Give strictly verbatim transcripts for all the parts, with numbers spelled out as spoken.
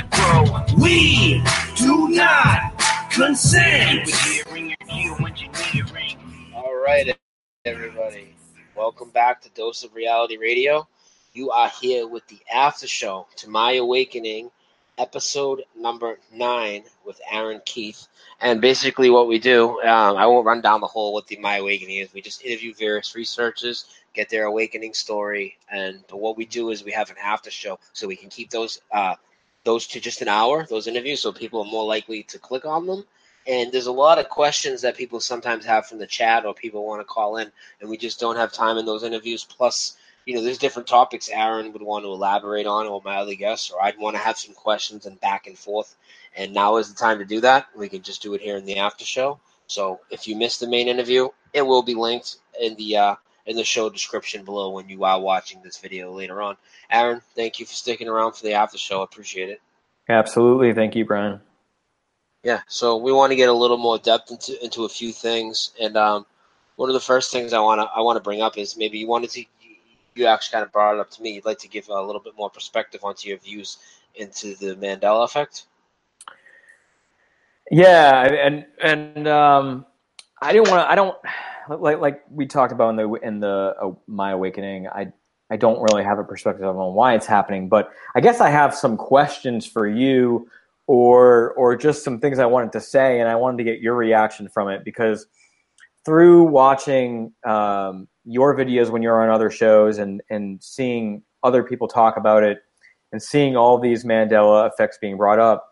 bro. We do not consent. All right, everybody. Welcome back to Dose of Reality Radio. You are here with the after show to My Awakening, episode number nine with Aaron Keith. And basically what we do, um, I won't run down the whole what the My Awakening is. We just interview various researchers, get their awakening story, and but what we do is we have an after show so we can keep those uh, those to just an hour, those interviews, so people are more likely to click on them. And there's a lot of questions that people sometimes have from the chat or people want to call in, and we just don't have time in those interviews. Plus, you know, there's different topics Aaron would want to elaborate on, or my other guests, or I'd want to have some questions and back and forth. And now is the time to do that. We can just do it here in the after show. So if you missed the main interview, it will be linked in the uh, in the show description below when you are watching this video later on. Aaron, thank you for sticking around for the after show. I appreciate it. Absolutely. Thank you, Brian. Yeah, so we want to get a little more depth into into a few things, and um, one of the first things I want to I want to bring up is maybe you wanted to you actually kind of brought it up to me. You'd like to give a little bit more perspective onto your views into the Mandela effect. Yeah, and and um, I didn't want to. I don't like like we talked about in the in the uh, My Awakening. I I don't really have a perspective on why it's happening, but I guess I have some questions for you, or or just some things I wanted to say, and I wanted to get your reaction from it because through watching um, your videos when you're on other shows and and seeing other people talk about it and seeing all these Mandela effects being brought up.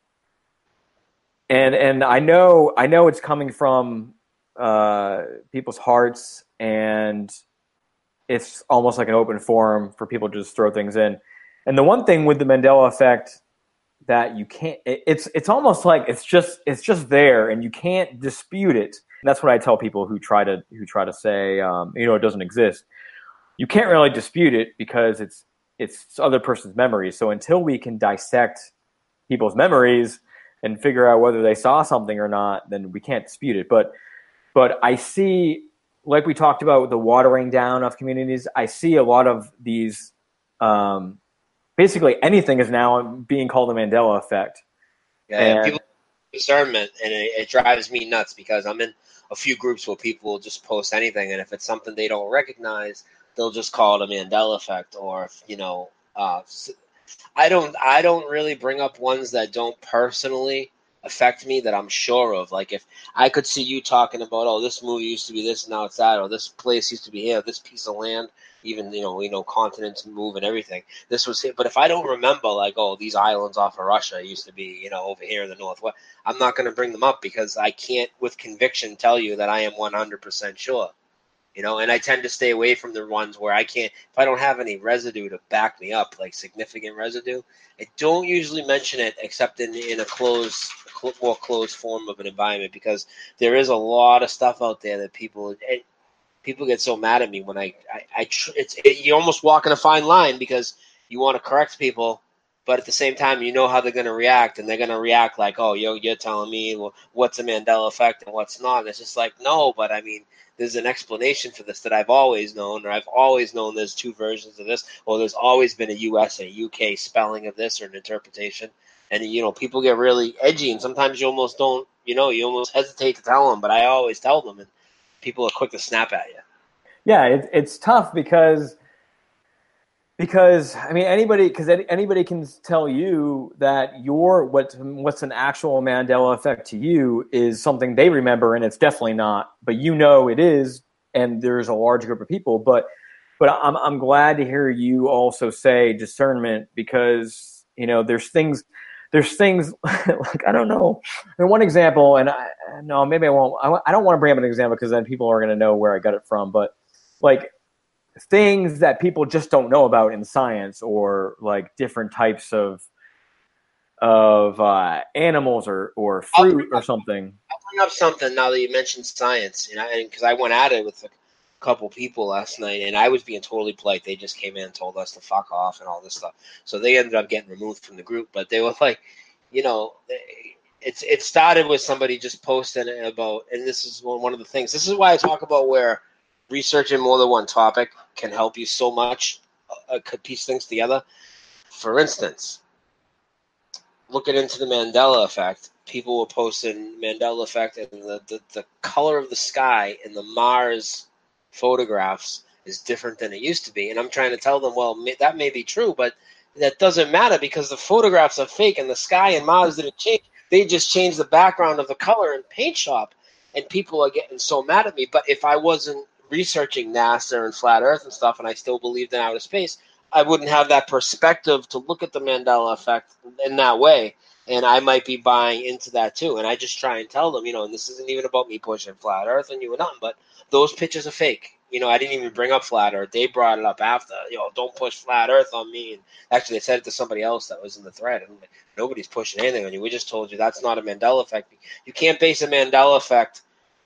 And and I know I know it's coming from uh, people's hearts, and it's almost like an open forum for people to just throw things in. And the one thing with the Mandela effect that you can't, it, it's it's almost like it's just it's just there, and you can't dispute it. And that's what I tell people who try to who try to say um, you know it doesn't exist. You can't really dispute it because it's it's other person's memories. So until we can dissect people's memories and figure out whether they saw something or not, then we can't dispute it. But but I see, like we talked about with the watering down of communities, I see a lot of these, um, basically anything is now being called the Mandela effect. Yeah, and people discernment, and it, it drives me nuts because I'm in a few groups where people will just post anything, and if it's something they don't recognize, they'll just call it a Mandela effect, or if, you know, uh, I don't I don't really bring up ones that don't personally affect me that I'm sure of. Like if I could see you talking about, oh, this movie used to be this and now it's that, or this place used to be here, this piece of land, even, you know, you know, continents move and everything. This was here. But if I don't remember, like, oh, these islands off of Russia used to be, you know, over here in the Northwest, I'm not going to bring them up because I can't with conviction tell you that I am one hundred percent sure. You know, and I tend to stay away from the ones where I can't, if I don't have any residue to back me up, like significant residue, I don't usually mention it except in, in a closed, more closed form of an environment, because there is a lot of stuff out there that people, it, people get so mad at me when I, I, I tr- it's, it, you almost walk in a fine line because you want to correct people, but at the same time, you know how they're going to react, and they're going to react like, oh, yo, you're telling me, well, what's a Mandela effect and what's not. And it's just like, no, but I mean, there's an explanation for this that I've always known, or I've always known there's two versions of this, or there's always been a U S and a U K spelling of this or an interpretation. And, you know, people get really edgy, and sometimes you almost don't, you know, you almost hesitate to tell them, but I always tell them, and people are quick to snap at you. Yeah, it, it's tough because, because I mean, anybody, because anybody can tell you that your what what's an actual Mandela effect to you is something they remember, and it's definitely not. But you know it is, and there's a large group of people. But but I'm I'm glad to hear you also say discernment, because you know there's things there's things like, I don't know. And one example, and I no maybe I won't. I, I don't want to bring up an example because then people are going to know where I got it from. But like, things that people just don't know about in science, or like different types of of uh, animals or, or fruit or something. I'll bring up something now that you mentioned science, you know, because I went at it with a couple people last night, and I was being totally polite. They just came in and told us to fuck off and all this stuff. So they ended up getting removed from the group. But they were like, you know, it's it started with somebody just posting about, and this is one of the things. This is why I talk about where researching more than one topic can help you so much, uh, could piece things together. For instance, looking into the Mandela effect, people were posting Mandela effect, and the, the, the color of the sky in the Mars photographs is different than it used to be. And I'm trying to tell them, well, may, that may be true, but that doesn't matter because the photographs are fake and the sky in Mars didn't change. They just changed the background of the color in Paint Shop, and people are getting so mad at me. But if I wasn't researching NASA and flat Earth and stuff, and I still believed in outer space, I wouldn't have that perspective to look at the Mandela effect in that way. And I might be buying into that too. And I just try and tell them, you know, and this isn't even about me pushing flat Earth and you and nothing, but those pictures are fake. You know, I didn't even bring up flat Earth. They brought it up after, you know, don't push flat Earth on me. And actually, they said it to somebody else that was in the thread. And like, nobody's pushing anything on you. We just told you that's not a Mandela effect. You can't base a Mandela effect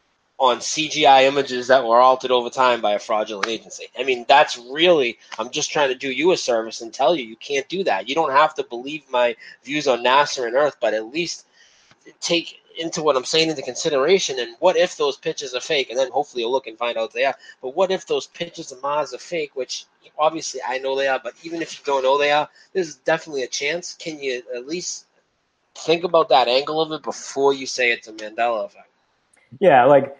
on C G I images that were altered over time by a fraudulent agency. I mean, that's really, I'm just trying to do you a service and tell you, you can't do that. You don't have to believe my views on NASA and Earth, but at least take into what I'm saying into consideration. And what if those pictures are fake? And then hopefully you'll look and find out they are. But what if those pictures of Mars are fake, which obviously I know they are, but even if you don't know they are, there's definitely a chance. Can you at least think about that angle of it before you say it's a Mandela effect? Yeah, like,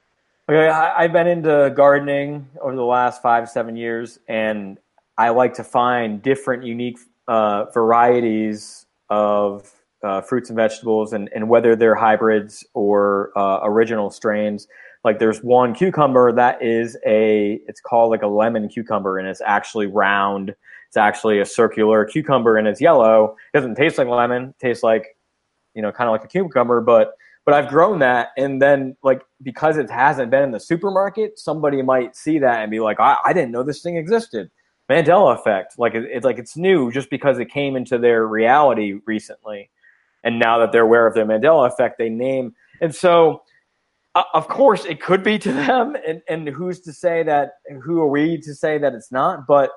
okay, I've been into gardening over the last five, seven years, and I like to find different, unique uh, varieties of uh, fruits and vegetables, and, and whether they're hybrids or uh, original strains. Like, there's one cucumber that is a, it's called like a lemon cucumber, and it's actually round. It's actually a circular cucumber, and it's yellow. It doesn't taste like lemon. It tastes like, you know, kind of like a cucumber, but But I've grown that, and then, like, because it hasn't been in the supermarket, somebody might see that and be like, I, I didn't know this thing existed. Mandela effect. Like, it, it's like it's new just because it came into their reality recently. And now that they're aware of the Mandela effect, they name. And so, uh, of course, it could be to them, and, and who's to say that, who are we to say that it's not? But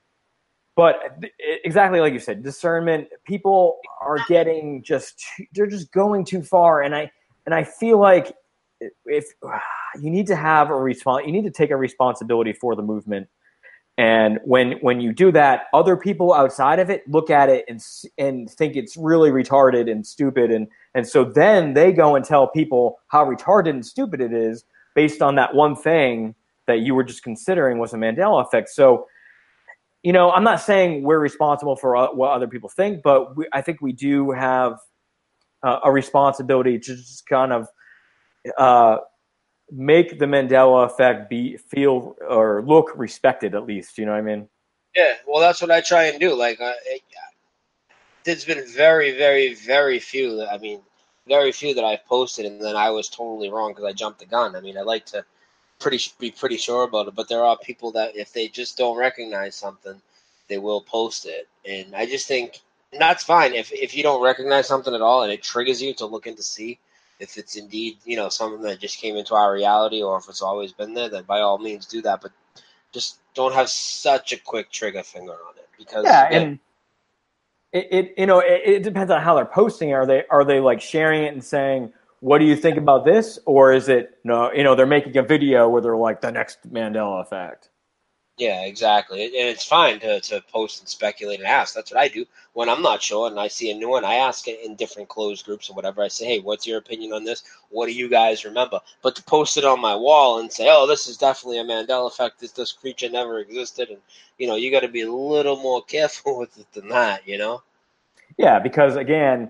But exactly like you said, discernment, people are getting just, too, they're just going too far. And I, and I feel like if you need to have a response, you need to take a responsibility for the movement. And when, when you do that, other people outside of it look at it and, and think it's really retarded and stupid. And, and so then they go and tell people how retarded and stupid it is based on that one thing that you were just considering was a Mandela effect. So, you know, I'm not saying we're responsible for what other people think, but we, I think we do have uh, a responsibility to just kind of uh, make the Mandela effect be feel or look respected, at least. You know what I mean? Yeah, well, that's what I try and do. Like, uh, it, there's been very, very, very few. That, I mean, very few that I've posted, and then I was totally wrong because I jumped the gun. I mean, I like to pretty be pretty sure about it, but there are people that if they just don't recognize something, they will post it. And I just think that's fine. If if you don't recognize something at all and it triggers you to look in to see if it's indeed, you know, something that just came into our reality or if it's always been there, then by all means do that. But just don't have such a quick trigger finger on it because yeah, again, and it, it you know it, it depends on how they're posting. Are they are they like sharing it and saying, what do you think about this? Or is it, no, you know, they're making a video where they're like the next Mandela effect. Yeah, exactly. And it's fine to, to post and speculate and ask. That's what I do when I'm not sure and I see a new one. I ask it in different closed groups or whatever. I say, hey, what's your opinion on this? What do you guys remember? But to post it on my wall and say, oh, this is definitely a Mandela effect. This, this creature never existed. And, you know, you got to be a little more careful with it than that, you know? Yeah, because, again,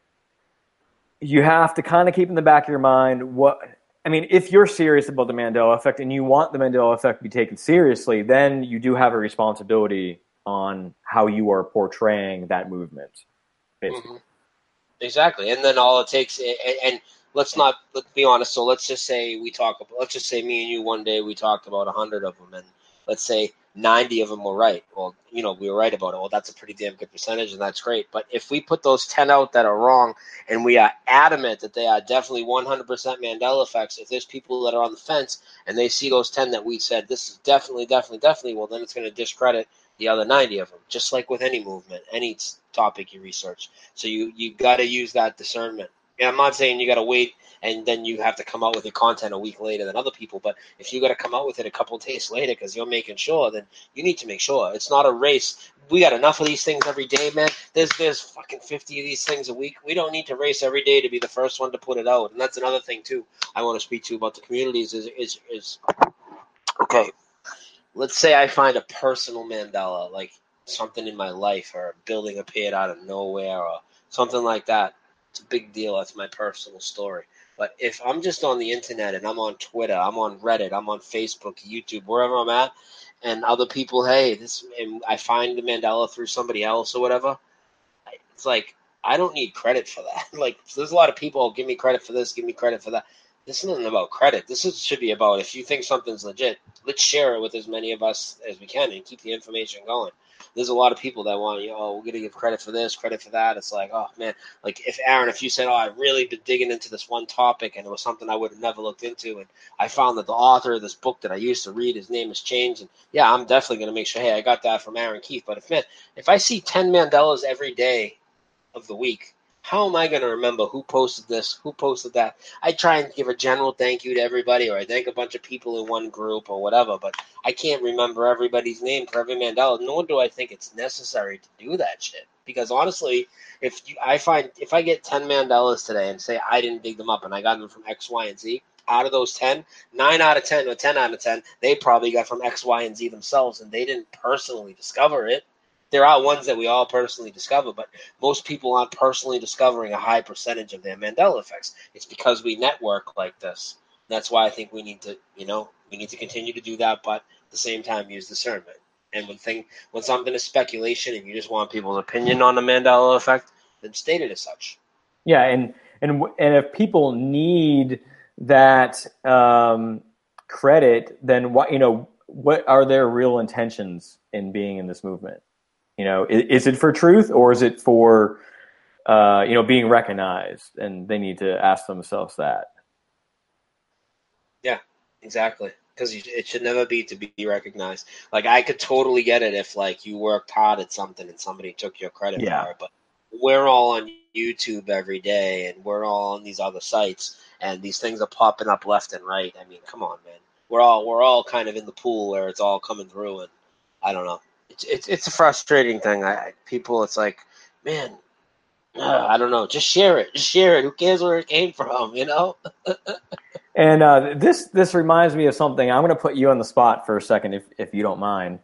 you have to kind of keep in the back of your mind what – I mean, if you're serious about the Mandela effect and you want the Mandela effect to be taken seriously, then you do have a responsibility on how you are portraying that movement, basically. Mm-hmm. Exactly. And then all it takes and, – and let's not – let's be honest. So let's just say we talk – let's just say me and you one day we talked about one hundred of them, and let's say ninety of them were right. Well, you know, we were right about it. Well, that's a pretty damn good percentage, and that's great. But if we put those ten out that are wrong and we are adamant that they are definitely one hundred percent Mandela effects, if there's people that are on the fence and they see those ten that we said, this is definitely, definitely, definitely, well, then it's going to discredit the other ninety of them, just like with any movement, any topic you research. So you, you got to use that discernment And I'm not saying you got to wait and then you have to come out with your content a week later than other people. But if you got to come out with it a couple of days later because you're making sure, then you need to make sure. It's not a race. We got enough of these things every day, man. There's there's fucking fifty of these things a week. We don't need to race every day to be the first one to put it out. And that's another thing, too, I want to speak to about the communities is, is, is okay, let's say I find a personal Mandela, like something in my life or building appeared out of nowhere or something like that. It's a big deal. That's my personal story. But if I'm just on the internet and I'm on Twitter, I'm on Reddit, I'm on Facebook, YouTube, wherever I'm at, and other people, hey, this, and I find the Mandela through somebody else or whatever, it's like, I don't need credit for that. Like, there's a lot of people, give me credit for this, give me credit for that. This isn't about credit. This is, should be about, if you think something's legit, let's share it with as many of us as we can and keep the information going. There's a lot of people that want, you know, oh, we're going to give credit for this, credit for that. It's like, oh, man, like if Aaron, if you said, oh, I've really been digging into this one topic and it was something I would have never looked into, and I found that the author of this book that I used to read, his name has changed, and yeah, I'm definitely going to make sure, hey, I got that from Aaron Keefe. But if, man, if I see ten Mandelas every day of the week, how am I going to remember who posted this, who posted that? I try and give a general thank you to everybody, or I thank a bunch of people in one group or whatever, but I can't remember everybody's name for every Mandela, nor do I think it's necessary to do that shit. Because honestly, if you, I find, if I get ten Mandelas today and say I didn't dig them up and I got them from X, Y, and Z, out of those ten, nine out of ten or ten out of ten, they probably got from X, Y, and Z themselves, and they didn't personally discover it. There are ones that we all personally discover, but most people aren't personally discovering a high percentage of their Mandela effects. It's because we network like this. That's why I think we need to, you know, we need to continue to do that, but at the same time use discernment. And when thing, when something is speculation and you just want people's opinion on the Mandela effect, then state it as such. Yeah, and and and if people need that um, credit, then what, you know, what are their real intentions in being in this movement? You know, is, is it for truth or is it for, uh, you know, being recognized? And they need to ask themselves that. Yeah, exactly. Because it should never be to be recognized. Like, I could totally get it if, like, you worked hard at something and somebody took your credit Yeah. for it. But we're all on YouTube every day and we're all on these other sites and these things are popping up left and right. I mean, come on, man. We're all we're all kind of in the pool where it's all coming through, and I don't know. It's it's, it's a frustrating thing. I people, it's like, man, uh, I don't know. Just share it. Just share it. Who cares where it came from? You know. And uh, this this reminds me of something. I'm going to put you on the spot for a second, if if you don't mind.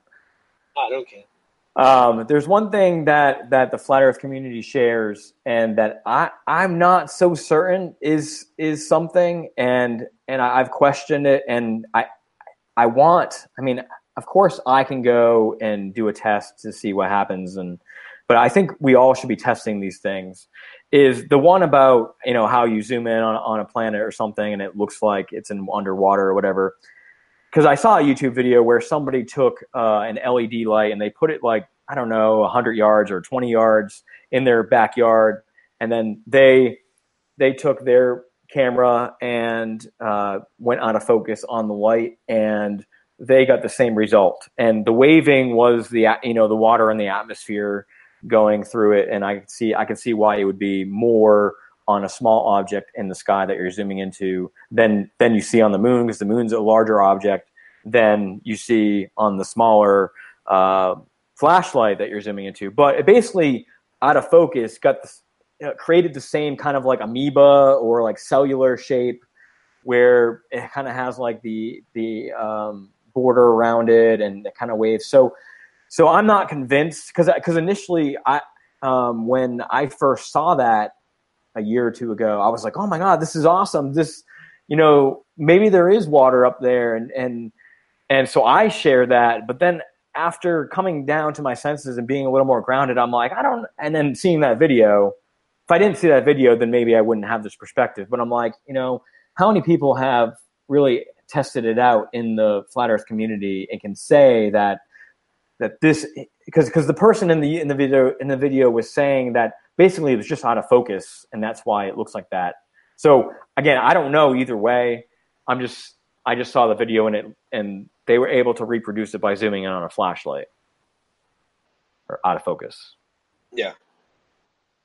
I don't care. Um, there's one thing that, that the Flat Earth community shares, and that I I'm not so certain is is something, and and I, I've questioned it, and I I want. I mean, of course, I can go and do a test to see what happens, and but I think we all should be testing these things. Is the one about, you know, how you zoom in on on a planet or something, and it looks like it's in underwater or whatever. Because I saw a YouTube video where somebody took uh, an L E D light and they put it like, I don't know, one hundred yards or twenty yards in their backyard. And then they they took their camera and uh, went out of focus on the light, and they got the same result. And the waving was the, you know, the water in the atmosphere going through it. And I could see, I could see why it would be more on a small object in the sky that you're zooming into than than you see on the moon, because the moon's a larger object than you see on the smaller uh, flashlight that you're zooming into. But it basically, out of focus, got this, you know, created the same kind of like amoeba or like cellular shape, where it kind of has like the the um, border around it and it kind of waves. So so I'm not convinced, because because initially I um, when I first saw that a year or two ago, I was like, oh my God, this is awesome. This, you know, maybe there is water up there. And, and, and so I share that. But then after coming down to my senses and being a little more grounded, I'm like, I don't, and then seeing that video, if I didn't see that video, then maybe I wouldn't have this perspective. But I'm like, you know, how many people have really tested it out in the flat earth community and can say that, that this, because, because the person in the, in the video, in the video was saying that basically it was just out of focus, and that's why it looks like that. So again, I don't know either way. I'm just, I just saw the video and it, and they were able to reproduce it by zooming in on a flashlight or out of focus. Yeah. Yeah.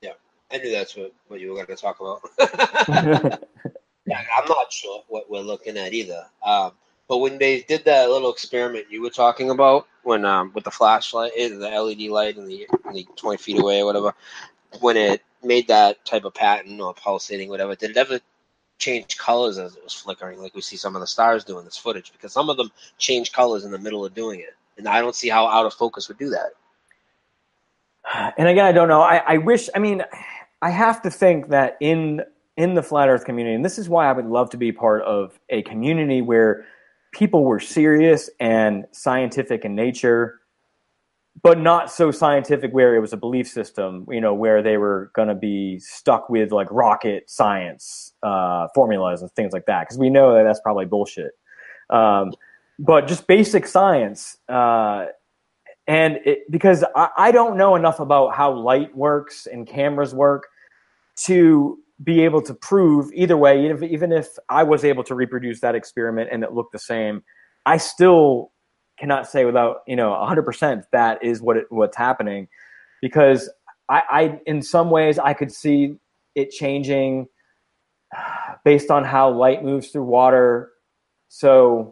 I knew that's what, what you were going to talk about. Yeah, I'm not sure what we're looking at either. Um, but when they did that little experiment you were talking about, when um, with the flashlight, eh, the L E D light, and the, and the twenty feet away or whatever, when it made that type of pattern or pulsating, whatever, did it ever change colors as it was flickering, like we see some of the stars do in this footage? Because some of them change colors in the middle of doing it, and I don't see how out of focus would do that. And again, I don't know. I, I wish. I mean, I have to think that in in the flat Earth community, and this is why I would love to be part of a community where people were serious and scientific in nature, but not so scientific where it was a belief system, you know, where they were going to be stuck with like rocket science uh, formulas and things like that, because we know that that's probably bullshit. Um, but just basic science. Uh, and it, because I, I don't know enough about how light works and cameras work to be able to prove either way, even if, even if I was able to reproduce that experiment and it looked the same, I still cannot say without, you know, one hundred percent that is what it, what's happening, because I, I, in some ways, I could see it changing based on how light moves through water. So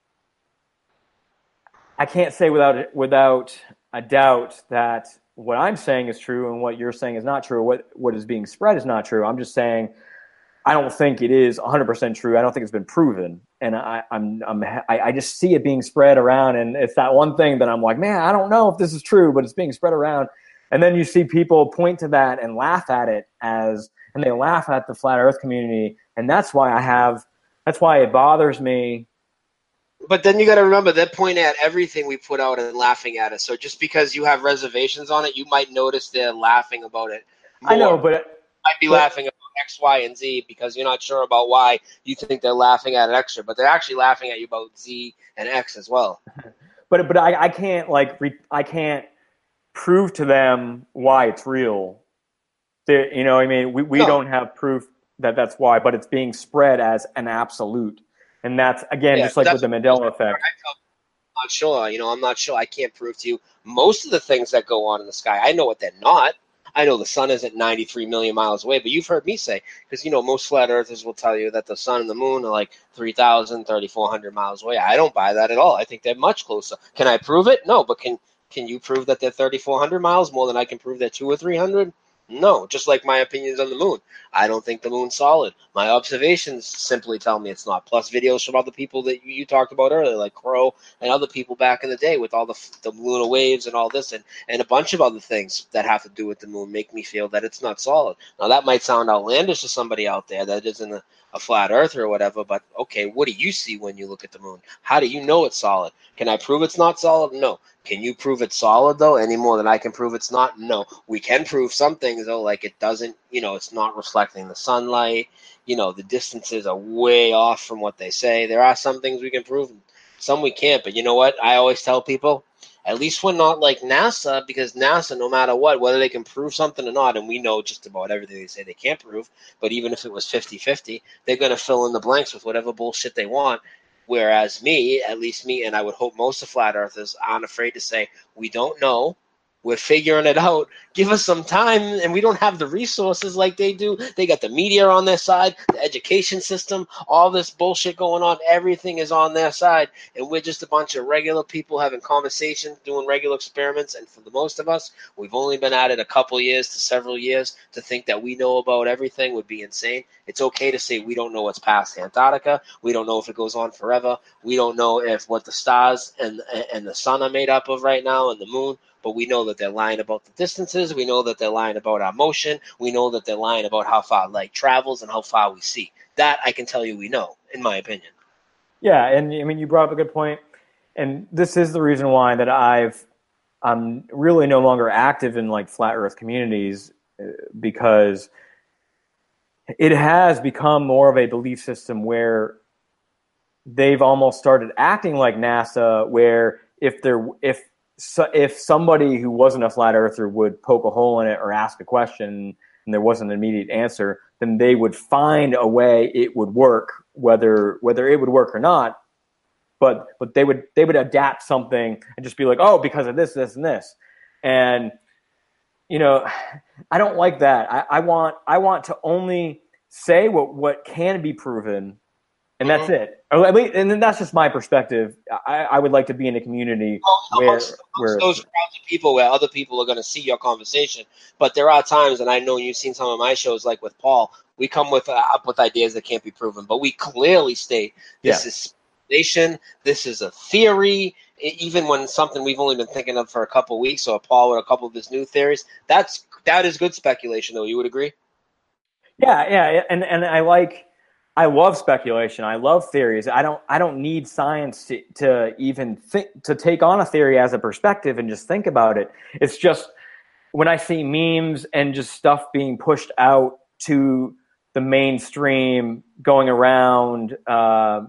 I can't say without without a doubt that what I'm saying is true and what you're saying is not true. What what is being spread is not true. I'm just saying I don't think it is one hundred percent true. I don't think it's been proven, and I, I'm I'm I, I just see it being spread around, and it's that one thing that I'm like, man, I don't know if this is true, but it's being spread around. And then you see people point to that and laugh at it as, and they laugh at the flat Earth community, and that's why I have, that's why it bothers me. But then you got to remember, they're pointing at everything we put out and laughing at it. So just because you have reservations on it, you might notice they're laughing about it more. I know, but might be but, laughing about X, Y, and Z because you're not sure about why you think they're laughing at it extra, but they're actually laughing at you about Z and X as well. But but I, I can't like re, I can't prove to them why it's real. They're, you know, what I mean, we we No. don't have proof that that's why, but it's being spread as an absolute. And that's, again, Yeah, just like with the Mandela effect. I'm not sure. You know, I'm not sure. I can't prove to you most of the things that go on in the sky. I know what they're not. I know the sun isn't ninety-three million miles away, but you've heard me say, because, you know, most flat earthers will tell you that the sun and the moon are like three thousand, thirty-four hundred miles away. I don't buy that at all. I think they're much closer. Can I prove it? No, but can can you prove that they're thirty-four hundred miles more than I can prove they're two or three hundred? No, just like my opinions on the moon. I don't think the moon's solid. My observations simply tell me it's not. Plus videos from other people that you talked about earlier, like Crow and other people back in the day with all the, the lunar waves and all this and, and a bunch of other things that have to do with the moon make me feel that it's not solid. Now, that might sound outlandish to somebody out there that isn't a, a flat earther or whatever, but okay, what do you see when you look at the moon? How do you know it's solid? Can I prove it's not solid? No. Can you prove it's solid, though, any more than I can prove it's not? No. We can prove some things, though, like it doesn't, you know, it's not reflecting the sunlight. You know, the distances are way off from what they say. There are some things we can prove, some we can't. But you know what? I always tell people, at least we're not like NASA, because NASA, no matter what, whether they can prove something or not, and we know just about everything they say they can't prove, but even if it was fifty-fifty, they're going to fill in the blanks with whatever bullshit they want. Whereas me, at least me, and I would hope most of flat earthers aren't afraid to say, we don't know. We're figuring it out. Give us some time, and we don't have the resources like they do. They got the media on their side, the education system, all this bullshit going on. Everything is on their side, and we're just a bunch of regular people having conversations, doing regular experiments, and for the most of us, we've only been at it a couple years to several years. To think that we know about everything would be insane. It's okay to say we don't know what's past Antarctica. We don't know if it goes on forever. We don't know if what the stars and and the sun are made up of right now and the moon. But we know that they're lying about the distances. We know that they're lying about our motion. We know that they're lying about how far light travels and how far we see. That I can tell you we know, in my opinion. Yeah, and I mean, you brought up a good point. And this is the reason why that I've, I'm really no longer active in like flat earth communities, because it has become more of a belief system where they've almost started acting like NASA, where if they're, if, So if somebody who wasn't a flat earther would poke a hole in it or ask a question and there wasn't an immediate answer, then they would find a way it would work, whether whether it would work or not. But but they would they would adapt something and just be like, oh, because of this, this, and this. And you know, I don't like that. I, I want I want to only say what, what can be proven, and that's Mhm. it. Or at least, and then that's just my perspective. I, I would like to be in a community Well, where amongst, where amongst it's, those crowds of people where other people are going to see your conversation. But there are times, and I know you've seen some of my shows, like with Paul, we come with uh, up with ideas that can't be proven, but we clearly state this yeah, is speculation, this is a theory. E- Even when something we've only been thinking of for a couple of weeks, or Paul with a couple of his new theories, that's that is good speculation, though. You would agree? yeah, yeah, and and I like. I love speculation. I love theories. I don't. I don't need science to, to even think to take on a theory as a perspective and just think about it. It's just when I see memes and just stuff being pushed out to the mainstream, going around, uh,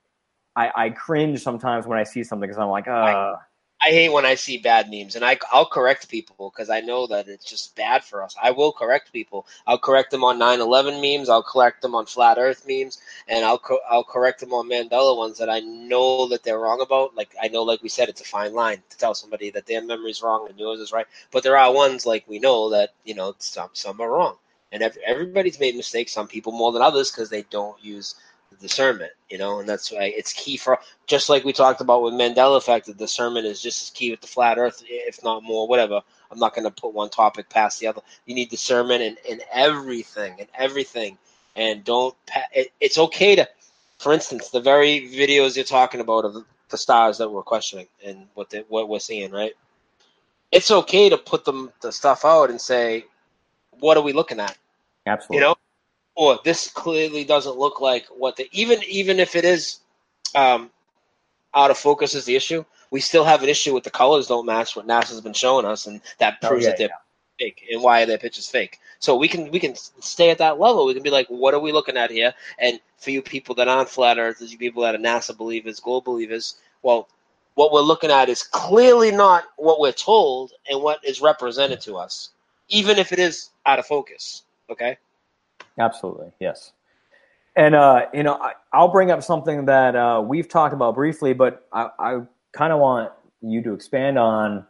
I, I cringe sometimes when I see something because I'm like, uh, I hate when I see bad memes, and I, I'll correct people because I know that it's just bad for us. I will correct people. I'll correct them on nine eleven memes. I'll correct them on flat Earth memes, and I'll co- I'll correct them on Mandela ones that I know that they're wrong about. Like I know, like we said, it's a fine line to tell somebody that their memory's wrong and yours is right. But there are ones like we know that you know some some are wrong, and every, everybody's made mistakes. Some people more than others because they don't use the discernment, you know, and that's why it's key for just like we talked about with Mandela effect, the discernment is just as key with the flat Earth, if not more. Whatever. I'm not going to put one topic past the other. You need discernment in, in everything, in everything, and don't. It, it's okay to, for instance, the very videos you're talking about of the stars that we're questioning and what they, what we're seeing, right? It's okay to put them the stuff out and say, what are we looking at? You absolutely, know, or this clearly doesn't look like what the even even if it is. Um, out of focus is the issue. We still have an issue with the colors don't match what NASA's been showing us, and that oh proves yeah, that they're fake. And why are their pictures fake? So we can we can stay at that level. We can be like, what are we looking at here? And for you people that aren't flat earthers, you people that are NASA believers, gold believers, well, what we're looking at is clearly not what we're told and what is represented to us, even if it is out of focus. Okay. yeah, absolutely, yes. And uh, you know, I, I'll bring up something that uh, we've talked about briefly, but I, I kind of want you to expand on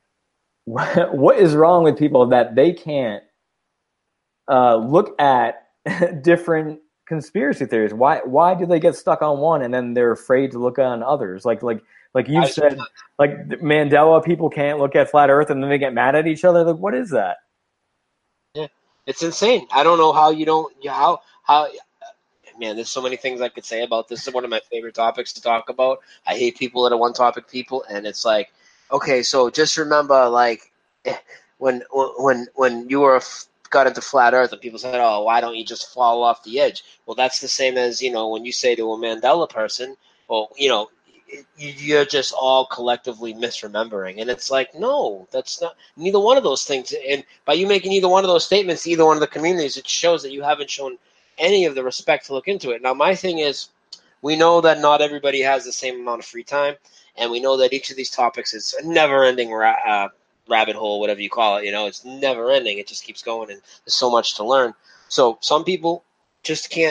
what, what is wrong with people that they can't uh, look at different conspiracy theories. Why why do they get stuck on one and then they're afraid to look on others? Like like like you I, said, like Mandela, people can't look at flat Earth and then they get mad at each other. Like, what is that? yeah, it's insane. I don't know how you don't how how man, there's so many things I could say about this. This is one of my favorite topics to talk about. I hate people that are one topic people, and it's like, okay, so just remember, like, when when when you were got into flat Earth, and people said, "Oh, why don't you just fall off the edge?" Well, that's the same as you know when you say to a Mandela person, "Well, you know." You're just all collectively misremembering, and it's like, no, that's not neither one of those things. And by you making either one of those statements, to either one of the communities, it shows that you haven't shown any of the respect to look into it. Now, my thing is, we know that not everybody has the same amount of free time, and we know that each of these topics is a never-ending ra- uh, rabbit hole, whatever you call it. You know, it's never-ending. It just keeps going, and there's so much to learn. So some people just can't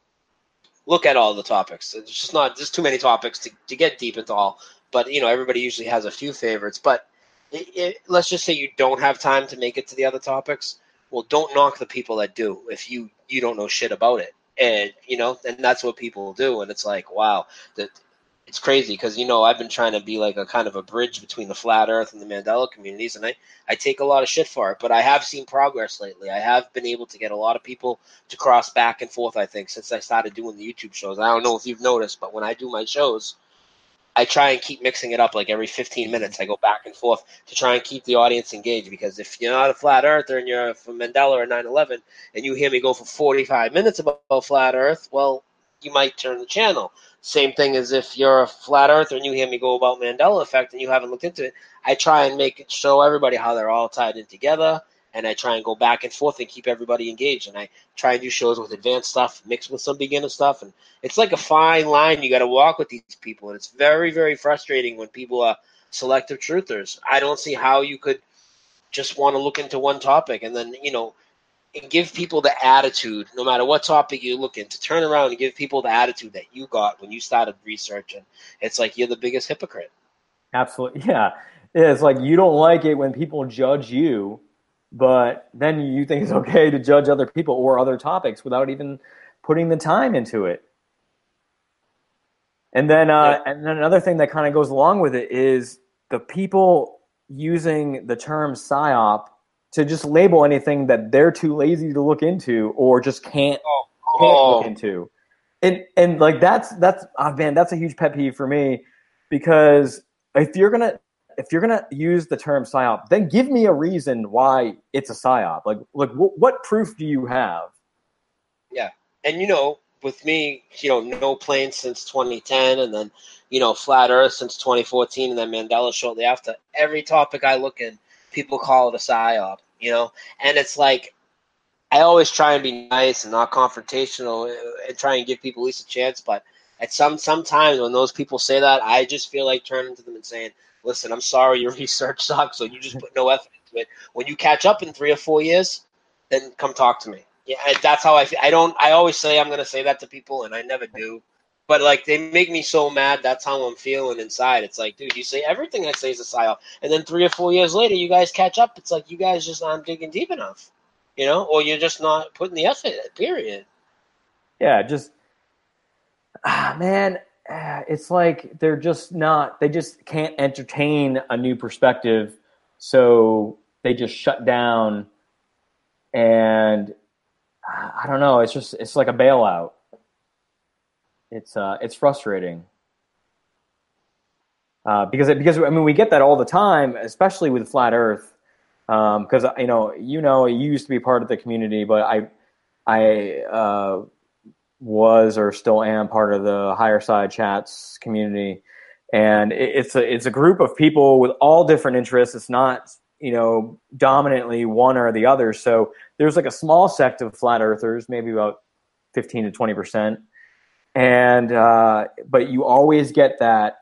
look at all the topics. It's just not just too many topics to, to get deep into all. But you know, everybody usually has a few favorites. But it, it, let's just say you don't have time to make it to the other topics. Well, don't knock the people that do if you you don't know shit about it. And you know, and that's what people do. And it's like, wow, that it's crazy because you know I've been trying to be like a kind of a bridge between the flat Earth and the Mandela communities, and I I take a lot of shit for it. But I have seen progress lately. I have been able to get a lot of people to cross back and forth. I think since I started doing the YouTube shows. I don't know if you've noticed, but when I do my shows, I try and keep mixing it up. Like every fifteen minutes, I go back and forth to try and keep the audience engaged. Because if you're not a flat earther and you're from Mandela or nine eleven, and you hear me go for forty-five minutes about flat Earth, well, you might turn the channel. Same thing as if you're a flat earther and you hear me go about Mandela effect and you haven't looked into it. I try and make it show everybody how they're all tied in together, and I try and go back and forth and keep everybody engaged. And I try and do shows with advanced stuff mixed with some beginner stuff, and it's like a fine line you got to walk with these people, and it's very, very frustrating when people are selective truthers. I don't see how you could just want to look into one topic and then, you know, and give people the attitude, no matter what topic you look into, turn around and give people the attitude that you got when you started researching. It's like you're the biggest hypocrite. Absolutely, yeah. It's like you don't like it when people judge you but then you think it's okay to judge other people or other topics without even putting the time into it. And then, uh, yeah. and then another thing that kind of goes along with it is the people using the term psyop to just label anything that they're too lazy to look into or just can't, oh. can't look into. And and like that's that's oh man, that's a huge pet peeve for me, because if you're gonna if you're gonna use the term psyop, then give me a reason why it's a psyop. Like like w- what proof do you have? Yeah, and you know, with me, you know, no plane since twenty ten, and then you know, flat Earth since twenty fourteen, and then Mandela shortly after. Every topic I look in, people call it a psyop. You know, and it's like, I always try and be nice and not confrontational and try and give people at least a chance. But at some sometimes when those people say that, I just feel like turning to them and saying, listen, I'm sorry your research sucks, so you just put no effort into it. When you catch up in three or four years, then come talk to me. Yeah, that's how I feel. I don't. I always say I'm going to say that to people, and I never do. But, like, they make me so mad. That's how I'm feeling inside. It's like, dude, you say everything I say is a psyop. And then three or four years later, you guys catch up. It's like you guys just aren't digging deep enough. You know, or you're just not putting the effort, period. Yeah, just, ah, man, it's like they're just not, they just can't entertain a new perspective. So they just shut down, and I don't know, it's just, it's like a bailout. It's, uh, it's frustrating. Uh, because, it, because, I mean, we get that all the time, especially with Flat Earth. Because um, you know, you know, you used to be part of the community, but I, I uh, was or still am part of the Higher Side Chats community, and it, it's a it's a group of people with all different interests. It's not, you know, dominantly one or the other. So there's like a small sect of flat earthers, maybe about fifteen to twenty percent, and uh, but you always get that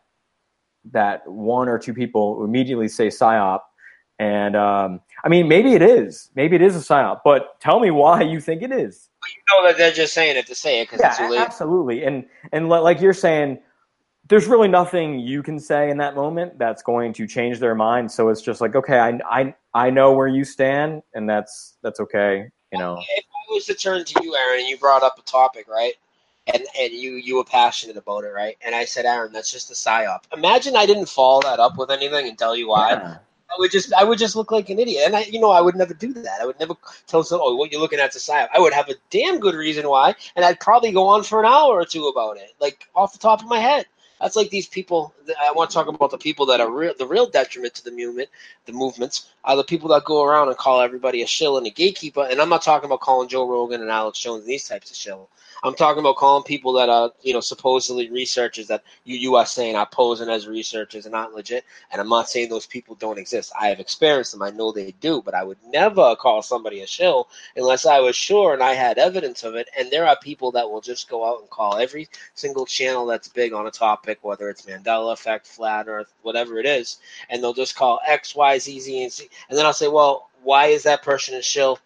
that one or two people who immediately say psyop. And um, I mean, maybe it is. Maybe it is a psyop. But tell me why you think it is. But you know that they're just saying it to say it because yeah, it's too late. Absolutely. And and like you're saying, there's really nothing you can say in that moment that's going to change their mind. So it's just like, okay, I I I know where you stand, and that's that's okay. You know. If I was to turn to you, Aaron, and you brought up a topic, right? And and you you were passionate about it, right? And I said, Aaron, that's just a psyop. Imagine I didn't follow that up with anything and tell you why. Yeah. I would just, I would just look like an idiot, and I, you know, I would never do that. I would never tell someone, "Oh, what you're looking at's a psyop." I would have a damn good reason why, and I'd probably go on for an hour or two about it, like off the top of my head. That's like these people. I want to talk about the people that are real, the real detriment to the movement. The movements are the people that go around and call everybody a shill and a gatekeeper. And I'm not talking about calling Joe Rogan and Alex Jones and these types of shill. I'm talking about calling people that are, you know, supposedly researchers that you, you are saying are posing as researchers and not legit. And I'm not saying those people don't exist. I have experienced them. I know they do. But I would never call somebody a shill unless I was sure and I had evidence of it. And there are people that will just go out and call every single channel that's big on a topic, whether it's Mandela Effect, Flat Earth, whatever it is. And they'll just call X, Y, Z, Z, and Z. And then I'll say, well, why is that person a shill?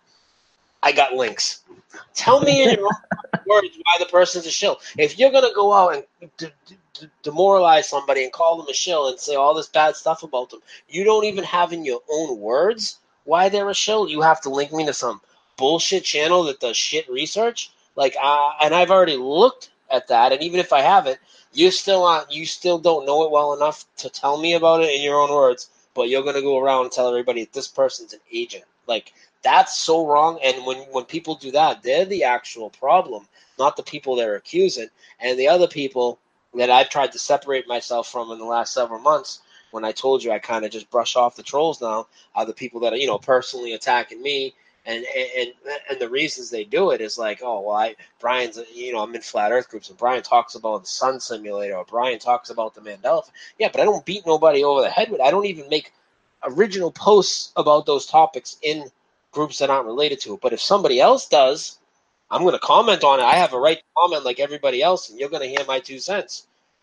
I got links. Tell me in your own words why the person's a shill. If you're going to go out and d- d- demoralize somebody and call them a shill and say all this bad stuff about them, you don't even have in your own words why they're a shill. You have to link me to some bullshit channel that does shit research. Like, uh, and I've already looked at that, and even if I haven't, you still aren't, you still don't know it well enough to tell me about it in your own words. But you're going to go around and tell everybody that this person's an agent. Like, that's so wrong. And when, when people do that, they're the actual problem, not the people they're accusing. And the other people that I've tried to separate myself from in the last several months, when I told you I kind of just brush off the trolls now, are the people that are, you know, personally attacking me. And, and and the reasons they do it is like, oh, well, I Brian's, you know, I'm in flat earth groups, and Brian talks about the sun simulator, or Brian talks about the Mandela effect. Yeah, but I don't beat nobody over the head with it. I don't even make original posts about those topics in groups that aren't related to it. But if somebody else does, I'm going to comment on it. I have a right to comment like everybody else, and you're going to hear my two cents.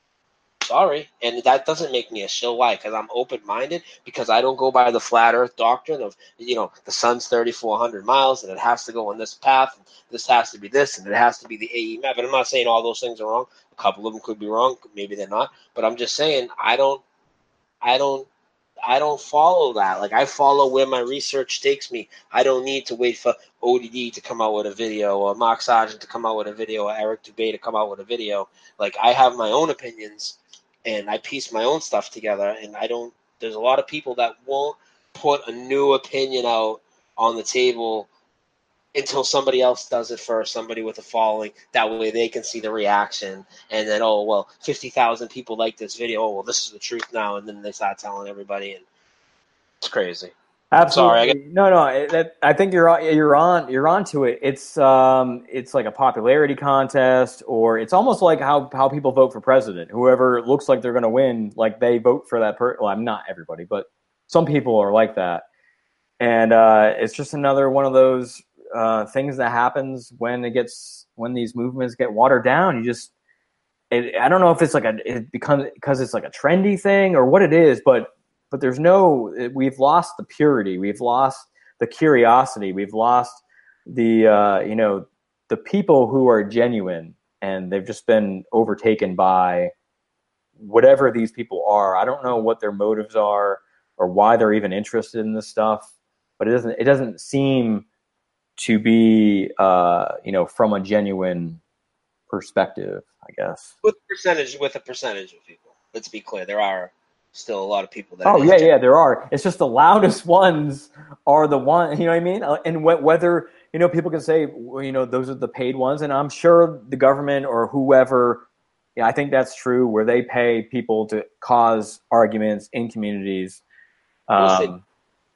Sorry. And that doesn't make me a shill. Why? Because I'm open-minded, because I don't go by the flat earth doctrine of, you know, the sun's thirty-four hundred miles and it has to go on this path. And this has to be this, and it has to be the A E map. And I'm not saying all those things are wrong. A couple of them could be wrong. Maybe they're not. But I'm just saying I don't, I don't, I don't follow that. Like, I follow where my research takes me. I don't need to wait for O D D to come out with a video, or Mark Sargent to come out with a video, or Eric Dubé to come out with a video. Like, I have my own opinions, and I piece my own stuff together, and I don't – there's a lot of people that won't put a new opinion out on the table until somebody else does it first, somebody with a following. That way they can see the reaction. And then, oh, well, fifty thousand people like this video. Oh, well, this is the truth now. And then they start telling everybody. And it's crazy. Absolutely. Sorry, I guess- no, no. That, I think you're you're on you're onto it. It's um it's like a popularity contest, or it's almost like how, how people vote for president. Whoever looks like they're going to win, like they vote for that person. Well, I'm not everybody, but some people are like that. And uh, it's just another one of those uh, things that happens when it gets when these movements get watered down. You just it, I don't know if it's like a it becomes because it's like a trendy thing or what it is, but but there's no we've lost the purity, we've lost the curiosity, we've lost the uh, you know the people who are genuine, and they've just been overtaken by whatever these people are. I don't know what their motives are or why they're even interested in this stuff, but it doesn't it doesn't seem to be, uh, you know, from a genuine perspective, I guess. With percentage, with a percentage of people. Let's be clear, there are still a lot of people that. Oh yeah, yeah, there are. It's just the loudest ones are the one. You know what I mean? And wh- whether you know, people can say, well, you know, those are the paid ones, and I'm sure the government or whoever. Yeah, I think that's true. Where they pay people to cause arguments in communities. Um,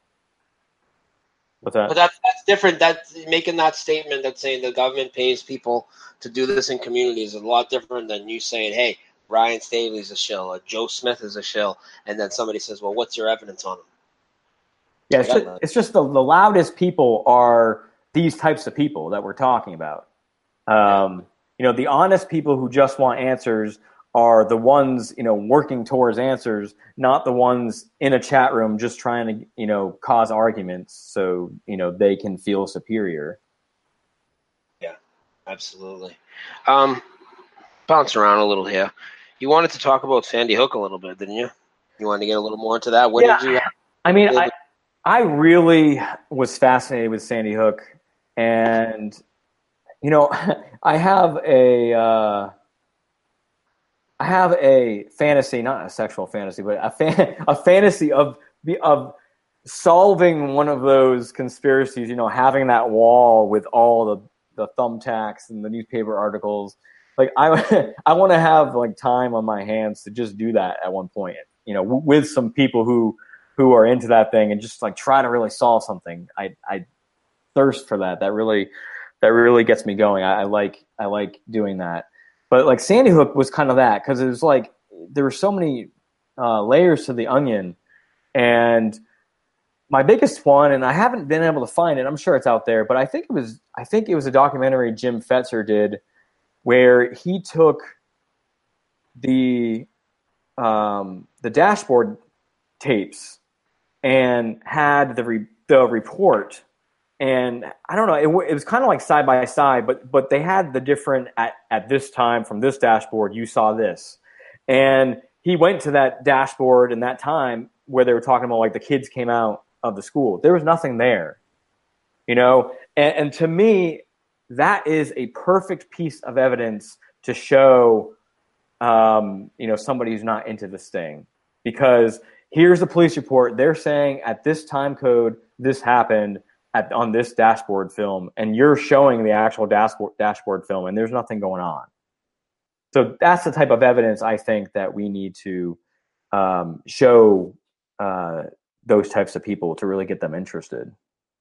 What's that? But that's that's different. That's making that statement. That's saying the government pays people to do this in communities is a lot different than you saying, "Hey, Ryan Staley's a shill, or Joe Smith is a shill," and then somebody says, "Well, what's your evidence on him?" Yeah, it's just, it's just the, the loudest people are these types of people that we're talking about. Um, yeah. You know, the honest people who just want answers are the ones, you know, working towards answers, not the ones in a chat room just trying to, you know, cause arguments so, you know, they can feel superior. Yeah, absolutely. Um, bounce around a little here. You wanted to talk about Sandy Hook a little bit, didn't you? You wanted to get a little more into that. What yeah. did you? I mean, I, I really was fascinated with Sandy Hook, and, you know, I have a, uh, I have a fantasy, not a sexual fantasy, but a fan, a fantasy of of solving one of those conspiracies. You know, having that wall with all the, the thumbtacks and the newspaper articles. Like I, I want to have like time on my hands to just do that at one point. You know, w- with some people who who are into that thing and just like try to really solve something. I I thirst for that. That really that really gets me going. I, I like I like doing that. But like Sandy Hook was kind of that, because it was like there were so many uh, layers to the onion. And my biggest one, and I haven't been able to find it, I'm sure it's out there, but I think it was I think it was a documentary Jim Fetzer did where he took the um, the dashboard tapes and had the re- the report. And I don't know, it, it was kind of like side by side, but but they had the different at, at this time from this dashboard, you saw this. And he went to that dashboard in that time where they were talking about like the kids came out of the school. There was nothing there, you know? And, and to me, that is a perfect piece of evidence to show, um, you know, somebody who's not into this thing. Because here's the police report. They're saying at this time code, this happened. At, on this dashboard film, and you're showing the actual dashboard dashboard film, and there's nothing going on. So that's the type of evidence I think that we need to um, show uh, those types of people to really get them interested.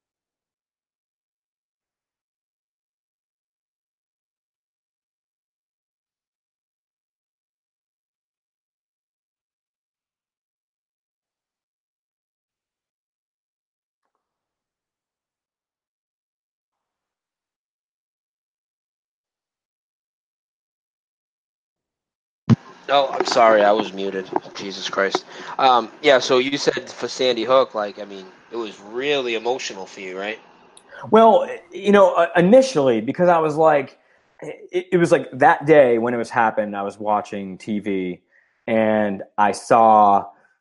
Oh, I'm sorry, I was muted. Jesus Christ. Um, yeah, so you said for Sandy Hook, like, I mean, it was really emotional for you, right? Well, you know, initially, because I was like, it, it was like that day when it was happened, I was watching T V and I saw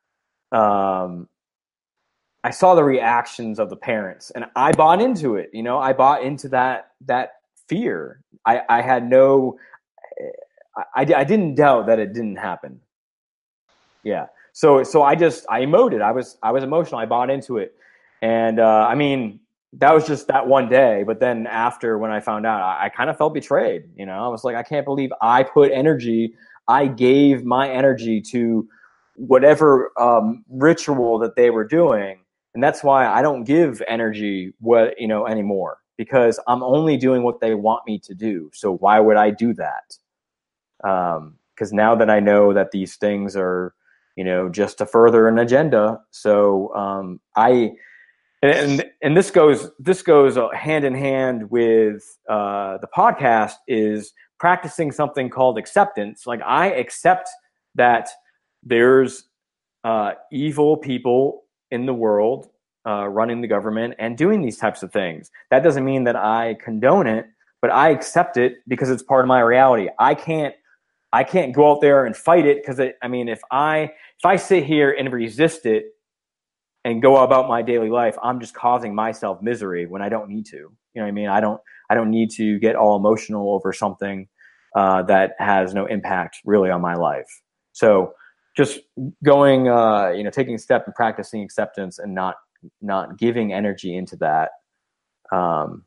um, I saw the reactions of the parents, and I bought into it. You know, I bought into that that fear. I, I had no, I, I didn't doubt that it didn't happen. Yeah. So so I just I emoted. I was I was emotional. I bought into it, and uh, I mean that was just that one day. But then after, when I found out, I, I kind of felt betrayed. You know, I was like, I can't believe I put energy. I gave my energy to whatever um, ritual that they were doing, and that's why I don't give energy what you know anymore, because I'm only doing what they want me to do. So why would I do that? Because um, now that I know that these things are, you know, just to further an agenda. So um, I, and and this goes this goes hand in hand with uh, the podcast, is practicing something called acceptance. Like, I accept that there's uh, evil people in the world uh, running the government and doing these types of things. That doesn't mean that I condone it, but I accept it because it's part of my reality. I can't I can't go out there and fight it, because I mean, if I if I sit here and resist it and go about my daily life, I'm just causing myself misery when I don't need to. You know what I mean? I don't I don't need to get all emotional over something uh, that has no impact really on my life. So just going, uh, you know, taking a step and practicing acceptance, and not not giving energy into that um,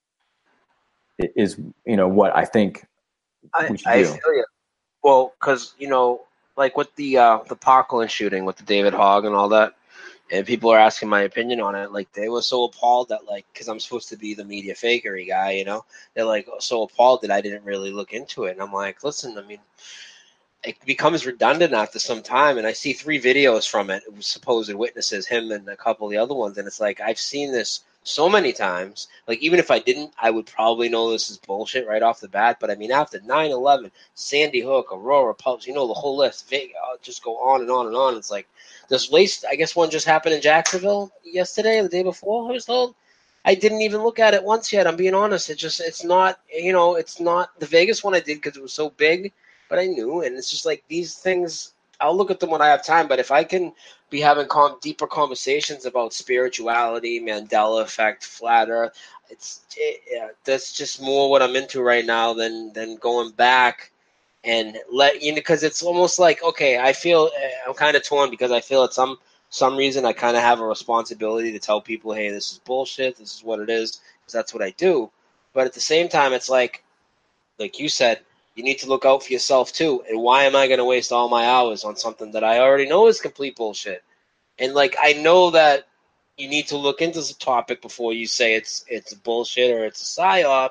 is, you know, what I think I, we should I do. feel you. Well, because, you know, like with the uh, the Parkland shooting with the David Hogg and all that, and people are asking my opinion on it, like, they were so appalled that, like, because I'm supposed to be the media fakery guy, you know, they're like so appalled that I didn't really look into it. And I'm like, listen, I mean, it becomes redundant after some time, and I see three videos from it, supposed witnesses, him and a couple of the other ones, and it's like, I've seen this so many times. Like, even if I didn't, I would probably know this is bullshit right off the bat. But I mean, after nine eleven, Sandy Hook, Aurora, Pubs, you know, the whole list, Vegas, I'll just go on and on and on. It's like, this waste, I guess one just happened in Jacksonville yesterday, the day before, I was told. I didn't even look at it once yet. I'm being honest. It just, it's not, you know, it's not the Vegas one I did because it was so big, but I knew. And it's just like, these things, I'll look at them when I have time. But if I can be having com- deeper conversations about spirituality, Mandela effect, flat Earth, it's it, yeah, that's just more what I'm into right now than than going back and let you know, because it's almost like, okay, I feel I'm kind of torn, because I feel at some some reason I kind of have a responsibility to tell people, hey, this is bullshit, this is what it is, because that's what I do. But at the same time, it's like, like you said, you need to look out for yourself too. And why am I going to waste all my hours on something that I already know is complete bullshit? And like, I know that you need to look into the topic before you say it's it's bullshit or it's a psyop.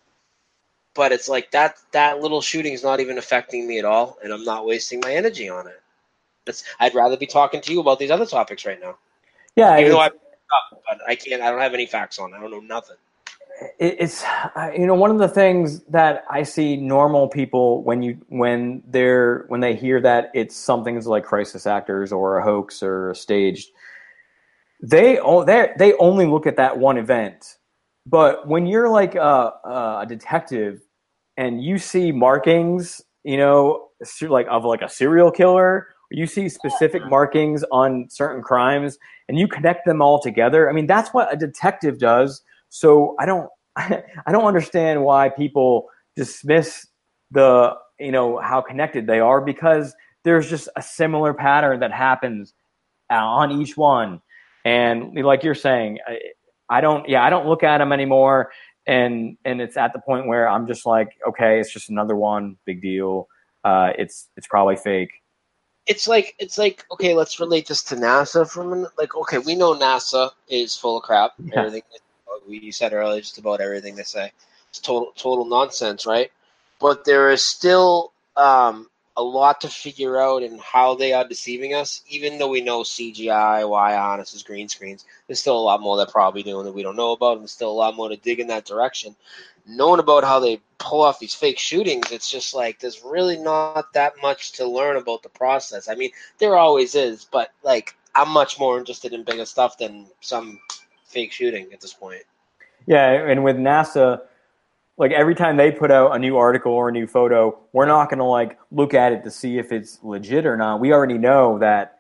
But it's like, that that little shooting is not even affecting me at all, and I'm not wasting my energy on it. It's, I'd rather be talking to you about these other topics right now. Yeah, Even though I, it's, but I can't. I don't have any facts on it. I don't know nothing. it's you know, one of the things that I see normal people, when you when they're when they hear that it's something like crisis actors or a hoax or a staged, they they they only look at that one event. But when you're like a, a detective and you see markings, you know, like of like a serial killer, you see specific markings on certain crimes, and you connect them all together. I mean, that's what a detective does. So I don't, I don't understand why people dismiss the, you know, how connected they are, because there's just a similar pattern that happens on each one. And like you're saying, I, I don't, yeah, I don't look at them anymore. And, and it's at the point where I'm just like, okay, it's just another one, big deal. Uh, it's, it's probably fake. It's like, it's like, okay, let's relate this to NASA for a minute. Like, okay, we know NASA is full of crap. Yeah. Everything we said earlier, just about everything they say, it's total, total nonsense, right? But there is still um, a lot to figure out in how they are deceiving us. Even though we know C G I, Y-on, is green screens, there's still a lot more they're probably doing that we don't know about, and there's still a lot more to dig in that direction. Knowing about how they pull off these fake shootings, it's just like, there's really not that much to learn about the process. I mean, there always is, but like, I'm much more interested in bigger stuff than some fake shooting at this point. Yeah, and with NASA, like every time they put out a new article or a new photo, we're not going to like look at it to see if it's legit or not. We already know that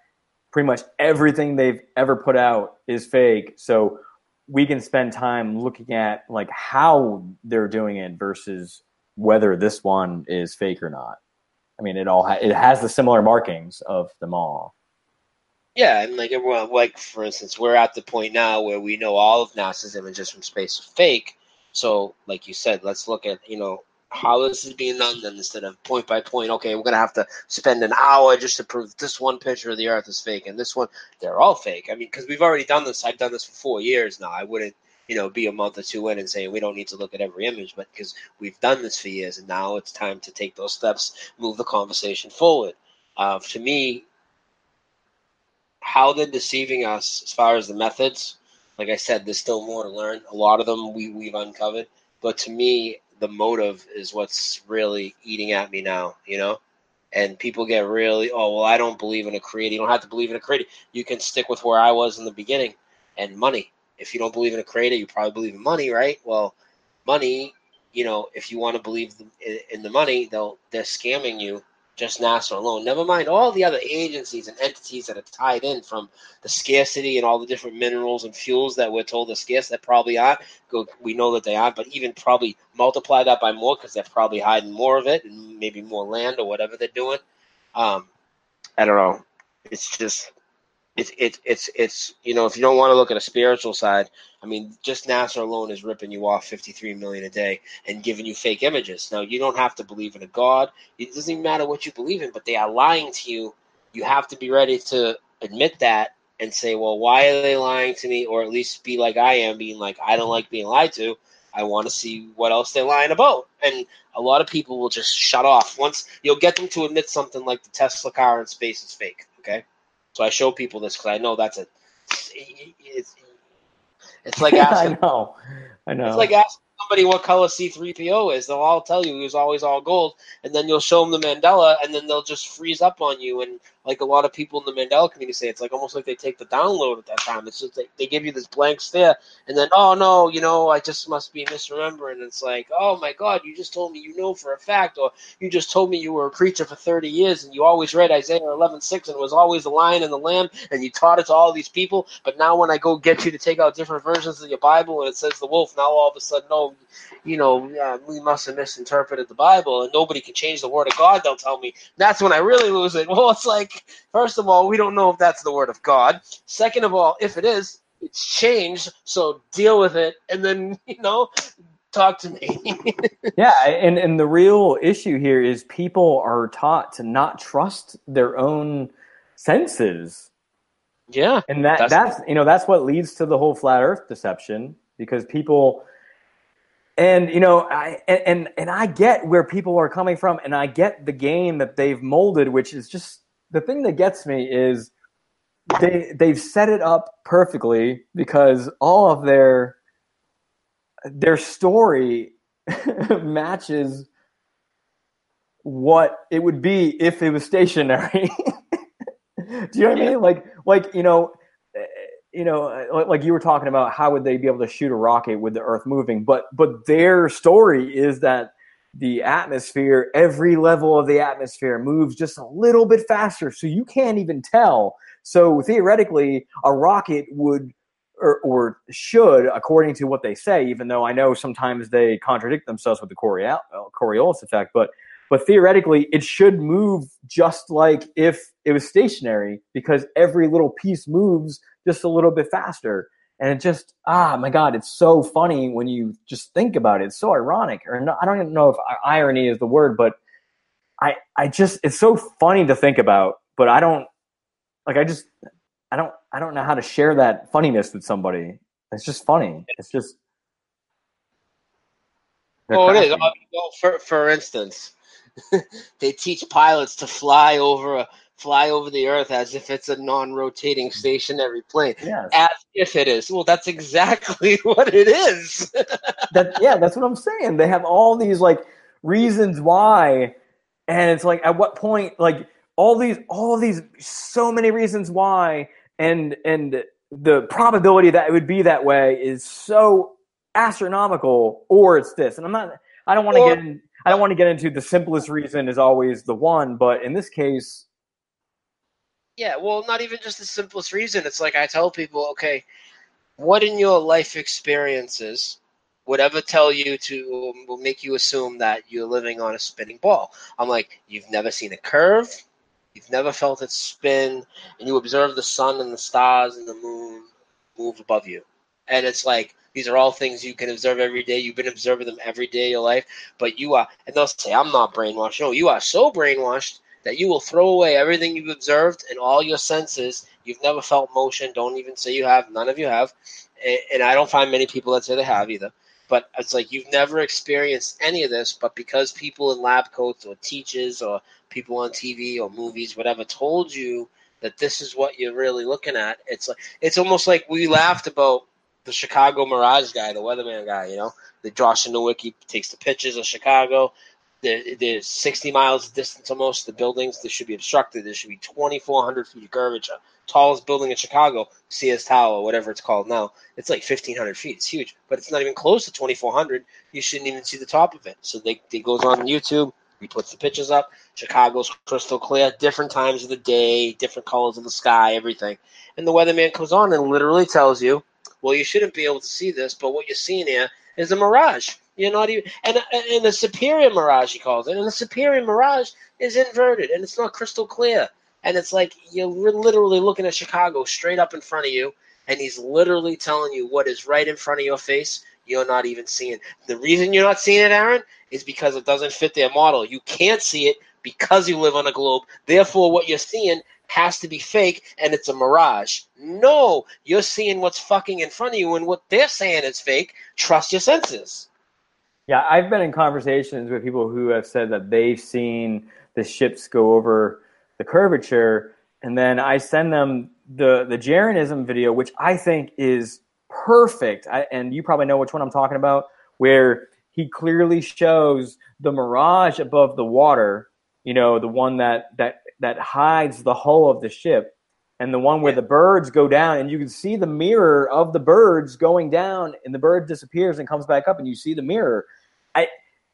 pretty much everything they've ever put out is fake. So we can spend time looking at like how they're doing it versus whether this one is fake or not. I mean, it all ha- it has the similar markings of them all. Yeah, and like everyone, like for instance, we're at the point now where we know all of NASA's images from space are fake. So, like you said, let's look at you know how this is being done, then instead of point by point. Okay, we're gonna have to spend an hour just to prove this one picture of the Earth is fake, and this one they're all fake. I mean, because we've already done this. I've done this for four years now. I wouldn't you know be a month or two in and say we don't need to look at every image, but because we've done this for years, and now it's time to take those steps, move the conversation forward. Uh, to me. How they're deceiving us as far as the methods, like I said, there's still more to learn. A lot of them we, we've uncovered. But to me, the motive is what's really eating at me now, you know? And people get really, oh, well, I don't believe in a creator. You don't have to believe in a creator. You can stick with where I was in the beginning and money. If you don't believe in a creator, you probably believe in money, right? Well, money, you know, if you want to believe in the money, they'll, they're scamming you. Just NASA alone. Never mind all the other agencies and entities that are tied in from the scarcity and all the different minerals and fuels that we're told are scarce that probably aren't. We know that they aren't, but even probably multiply that by more because they're probably hiding more of it and maybe more land or whatever they're doing. Um, I don't know. It's just it's it's it's it's you know if you don't want to look at a spiritual side, I mean, just NASA alone is ripping you off fifty-three million a day and giving you fake images. Now, you don't have to believe in a God. It doesn't even matter what you believe in, but they are lying to you. You have to be ready to admit that and say, well, why are they lying to me? Or at least be like I am, being like, I don't like being lied to. I want to see what else they're lying about. And a lot of people will just shut off. Once you'll get them to admit something like the Tesla car in space is fake, okay? So I show people this because I know that's a it's, it's like asking. I know, I know. It's like asking somebody what color C three P O is. They'll all tell you he was always all gold, and then you'll show them the Mandela, and then they'll just freeze up on you. And like a lot of people in the Mandela community say, it's like almost like they take the download at that time. It's just they, they give you this blank stare, and then, oh, no, you know, I just must be misremembering. It's like, oh, my God, you just told me you know for a fact, or you just told me you were a preacher for thirty years, and you always read Isaiah eleven six, and it was always the lion and the lamb, and you taught it to all these people, but now when I go get you to take out different versions of your Bible, and it says the wolf, now all of a sudden, no, you know, uh, we must have misinterpreted the Bible, and nobody can change the word of God, they'll tell me. That's when I really lose it. Well, it's like, first of all, we don't know if that's the word of God. Second of all, if it is, it's changed, so deal with it, and then, you know, talk to me. Yeah, and, and the real issue here is people are taught to not trust their own senses. Yeah. And that that's, that's you know, that's what leads to the whole flat earth deception, because people and you know, I and and I get where people are coming from, and I get the game that they've molded, which is just the thing that gets me is they they've set it up perfectly because all of their their story matches what it would be if it was stationary. Do you know what yeah. I mean? Like, like you know, you know, like you were talking about, how would they be able to shoot a rocket with the Earth moving? But but their story is that the atmosphere, every level of the atmosphere, moves just a little bit faster, so you can't even tell. So theoretically, a rocket would. Or, or should, according to what they say, even though I know sometimes they contradict themselves with the Coriolis effect, but but theoretically it should move just like if it was stationary, because every little piece moves just a little bit faster. And it just, ah, my God, it's so funny when you just think about it. It's so ironic, or not, I don't even know if irony is the word, but I I just, it's so funny to think about, but I don't, like I just, I don't I don't know how to share that funniness with somebody. It's just funny. It's just. Oh, it is. Well, for for instance, they teach pilots to fly over a fly over the Earth as if it's a non-rotating stationary plane. Yes. As if it is. Well, that's exactly what it is. that yeah, that's what I'm saying. They have all these like reasons why, and it's like, at what point, like all these all these so many reasons why. And and the probability that it would be that way is so astronomical, or it's this. And I'm not. I don't want to get. In, I don't want to get into the simplest reason is always the one. But in this case, Yeah, well, not even just the simplest reason. It's like I tell people, okay, what in your life experiences would ever tell you to will make you assume that you're living on a spinning ball? I'm like, you've never seen a curve, you've never felt it spin, and you observe the sun and the stars and the moon move above you. And it's like these are all things you can observe every day. You've been observing them every day of your life, but you are, and they'll say, I'm not brainwashed. No, you are so brainwashed that you will throw away everything you've observed and all your senses. You've never felt motion. Don't even say you have. None of you have. And I don't find many people that say they have either. But it's like you've never experienced any of this, but because people in lab coats or teachers or people on T V or movies, whatever, told you that this is what you're really looking at, it's like it's almost like we laughed about the Chicago Mirage guy, the weatherman guy, you know, the Josh Nowicki takes the pictures of Chicago. There, there's sixty miles distance almost. The buildings, there should be obstructed. There should be twenty-four hundred feet of curvature. Tallest building in Chicago, Sears Tower, whatever it's called now, it's like fifteen hundred feet. It's huge, but it's not even close to twenty-four hundred. You shouldn't even see the top of it. So they, they goes on YouTube. He puts the pictures up. Chicago's crystal clear, different times of the day, different colors of the sky, everything. And the weatherman comes on and literally tells you, well, you shouldn't be able to see this, but what you're seeing here is a mirage. You're not even, and and the superior mirage he calls it, and the superior mirage is inverted, and it's not crystal clear, and it's like you're literally looking at Chicago straight up in front of you, and he's literally telling you what is right in front of your face. You're not even seeing. The reason you're not seeing it, Aaron, is because it doesn't fit their model. You can't see it because you live on a globe. Therefore, what you're seeing has to be fake, and it's a mirage. No, you're seeing what's fucking in front of you, and what they're saying is fake. Trust your senses. Yeah, I've been in conversations with people who have said that they've seen the ships go over the curvature, and then I send them the the Jeranism video, which I think is perfect. I, and you probably know which one I'm talking about, where he clearly shows the mirage above the water, you know, the one that that that hides the hull of the ship, and the one where yeah. the birds go down, and you can see the mirror of the birds going down, and the bird disappears and comes back up, and you see the mirror. I,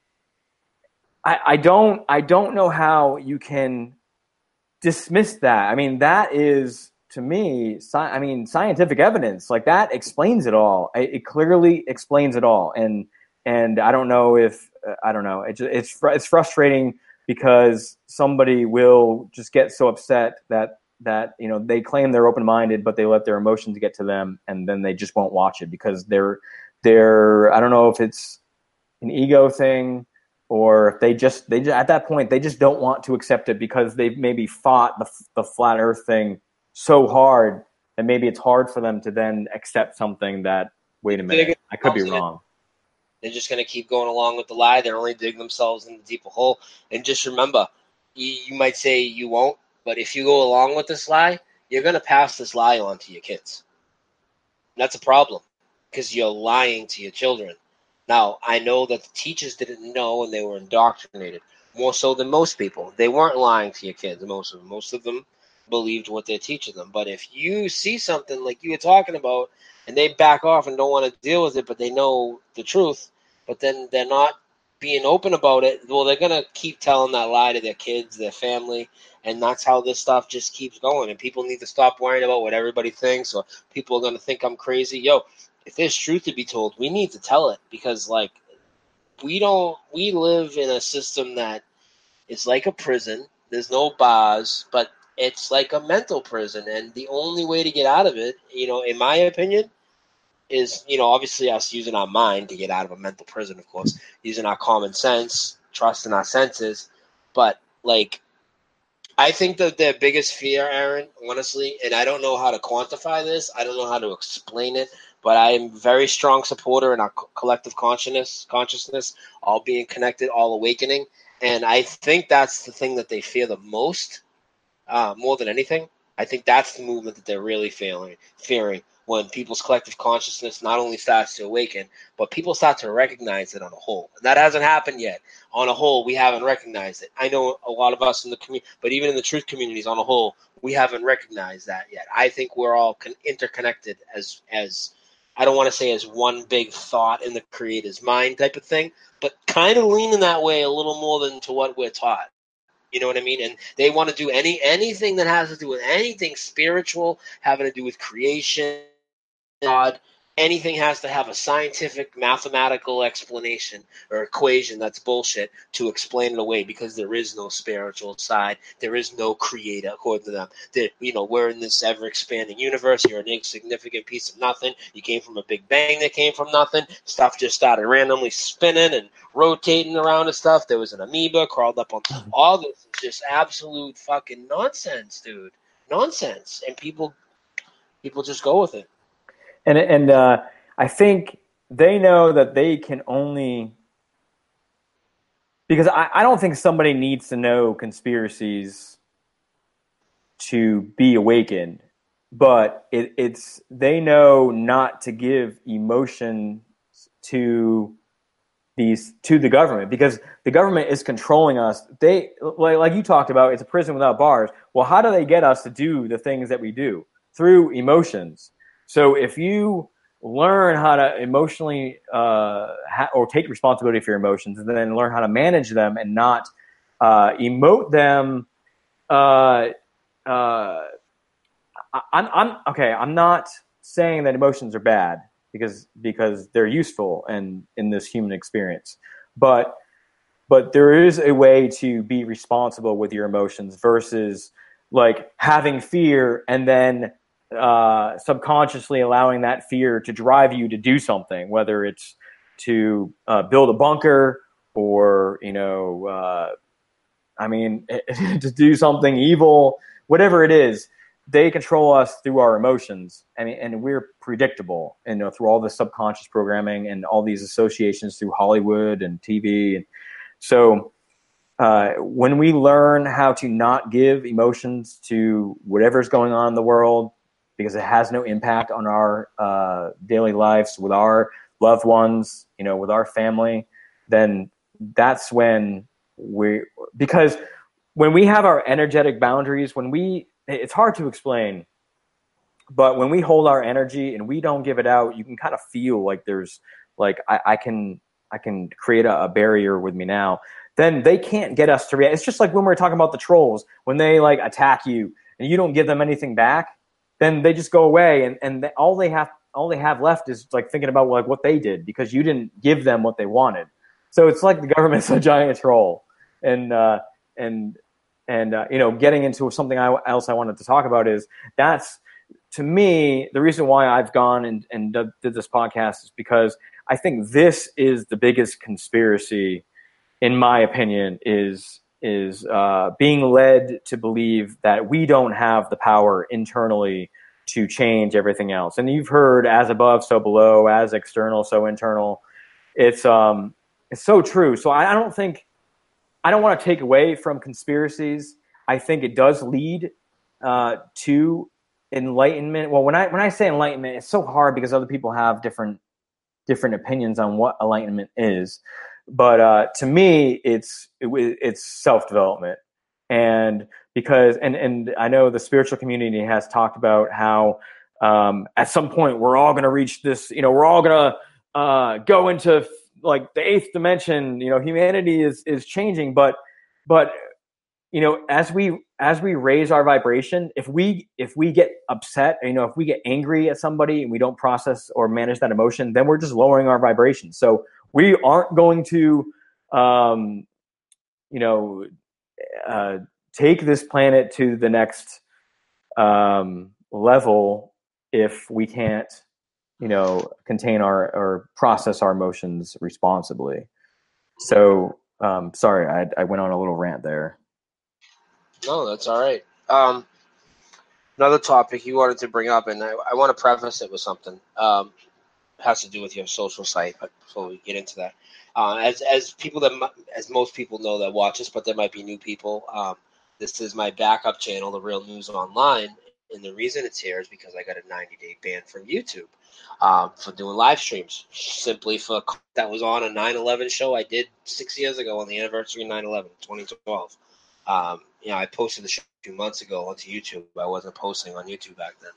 I, I don't, I don't know how you can dismiss that. I mean, that is to me, sci- I mean, scientific evidence. Like that explains it all. It, it clearly explains it all, and and I don't know if uh, I don't know. It just, it's fr- it's frustrating because somebody will just get so upset that. that, you know, they claim they're open-minded, but they let their emotions get to them, and then they just won't watch it because they're, they're, I don't know if it's an ego thing or if they just, they just, at that point, they just don't want to accept it because they've maybe fought the, the flat earth thing so hard that maybe it's hard for them to then accept something that, wait a minute, I could be wrong. They're just going to keep going along with the lie. They're only digging themselves in the deeper hole. And just remember, you, you might say you won't, but if you go along with this lie, you're going to pass this lie on to your kids. And that's a problem because you're lying to your children. Now, I know that the teachers didn't know and they were indoctrinated more so than most people. They weren't lying to your kids, most of them. Most of them believed what they're teaching them. But if you see something like you were talking about and they back off and don't want to deal with it, but they know the truth, but then they're not being open about it, well, they're going to keep telling that lie to their kids, their family, and that's how this stuff just keeps going. And people need to stop worrying about what everybody thinks, or people are going to think I'm crazy. Yo, if there's truth to be told, we need to tell it because, like, we don't, we live in a system that is like a prison. There's no bars, but it's like a mental prison. And the only way to get out of it, you know, in my opinion, is, you know, obviously us using our mind to get out of a mental prison, of course, using our common sense, trusting our senses. But, like, I think that their biggest fear, Aaron, honestly, and I don't know how to quantify this, I don't know how to explain it, but I am a very strong supporter in our co- collective consciousness, consciousness, all being connected, all awakening. And I think that's the thing that they fear the most, uh, more than anything. I think that's the movement that they're really feeling, fearing when people's collective consciousness not only starts to awaken, but people start to recognize it on a whole. And that hasn't happened yet. On a whole, we haven't recognized it. I know a lot of us in the community, but even in the truth communities on a whole, we haven't recognized that yet. I think we're all con- interconnected as, as I don't want to say as one big thought in the creator's mind type of thing, but kind of leaning that way a little more than to what we're taught. You know what I mean? And they want to do any anything that has to do with anything spiritual, having to do with creation, God. Anything has to have a scientific, mathematical explanation or equation that's bullshit to explain it away, because there is no spiritual side. There is no creator, according to them. That, you know, we're in this ever-expanding universe. You're an insignificant piece of nothing. You came from a big bang that came from nothing. Stuff just started randomly spinning and rotating around and stuff. There was an amoeba crawled up on. All this is just absolute fucking nonsense, dude. Nonsense. And people, people just go with it. And and uh, I think they know that they can only, because I, I don't think somebody needs to know conspiracies to be awakened, but it, it's they know not to give emotion to these to the government, because the government is controlling us. They like like you talked about, it's a prison without bars. Well, how do they get us to do the things that we do? Through emotions. So if you learn how to emotionally uh, ha- or take responsibility for your emotions, and then learn how to manage them and not uh, emote them, uh, uh, I, I'm, I'm okay. I'm not saying that emotions are bad, because because they're useful and in this human experience, but but there is a way to be responsible with your emotions versus like having fear and then uh, subconsciously allowing that fear to drive you to do something, whether it's to uh, build a bunker or, you know, uh, I mean, to do something evil, whatever it is. They control us through our emotions. I mean, and we're predictable, and you know, through all the subconscious programming and all these associations through Hollywood and T V. And so uh, when we learn how to not give emotions to whatever's going on in the world, because it has no impact on our uh, daily lives with our loved ones, you know, with our family, then that's when we, because when we have our energetic boundaries, when we, it's hard to explain, but when we hold our energy and we don't give it out, you can kind of feel like there's like, I, I can, I can create a, a barrier with me now. Then they can't get us to react. It's just like when we were talking about the trolls, when they like attack you and you don't give them anything back, then they just go away, and, and they, all they have all they have left is like thinking about like what they did, because you didn't give them what they wanted. So it's like the government's a giant troll. And uh, and and uh, you know, getting into something I, else I wanted to talk about is that's, to me, the reason why I've gone and, and did this podcast is because I think this is the biggest conspiracy, in my opinion, is is uh, being led to believe that we don't have the power internally to change everything else. And you've heard as above, so below, as external, so internal. It's um, it's so true. So I, I don't think, I don't want to take away from conspiracies. I think it does lead uh, to enlightenment. Well, when I when I say enlightenment, it's so hard because other people have different different opinions on what enlightenment is. But uh, to me, it's it, it's self-development. And because and and I know the spiritual community has talked about how um, at some point we're all going to reach this, you know, we're all going to uh, go into like the eighth dimension. You know, humanity is is changing, but but you know, as we as we raise our vibration, if we if we get upset, you know, if we get angry at somebody and we don't process or manage that emotion, then we're just lowering our vibration. So we aren't going to, um, you know, uh, take this planet to the next um, level if we can't, you know, contain our or process our emotions responsibly. So, um, sorry, I, I went on a little rant there. No, that's all right. Um, another topic you wanted to bring up, and I, I want to preface it with something. Um, has to do with your social site, but before we get into that, uh, as as people that as most people know that watch us, but there might be new people. Um, this is my backup channel, The Real News Online, and the reason it's here is because I got a ninety day ban from YouTube um, for doing live streams, simply for that was on a nine eleven show I did six years ago on the anniversary of nine eleven, twenty twelve. Um, you know, I posted the show a few months ago onto YouTube. I wasn't posting on YouTube back then.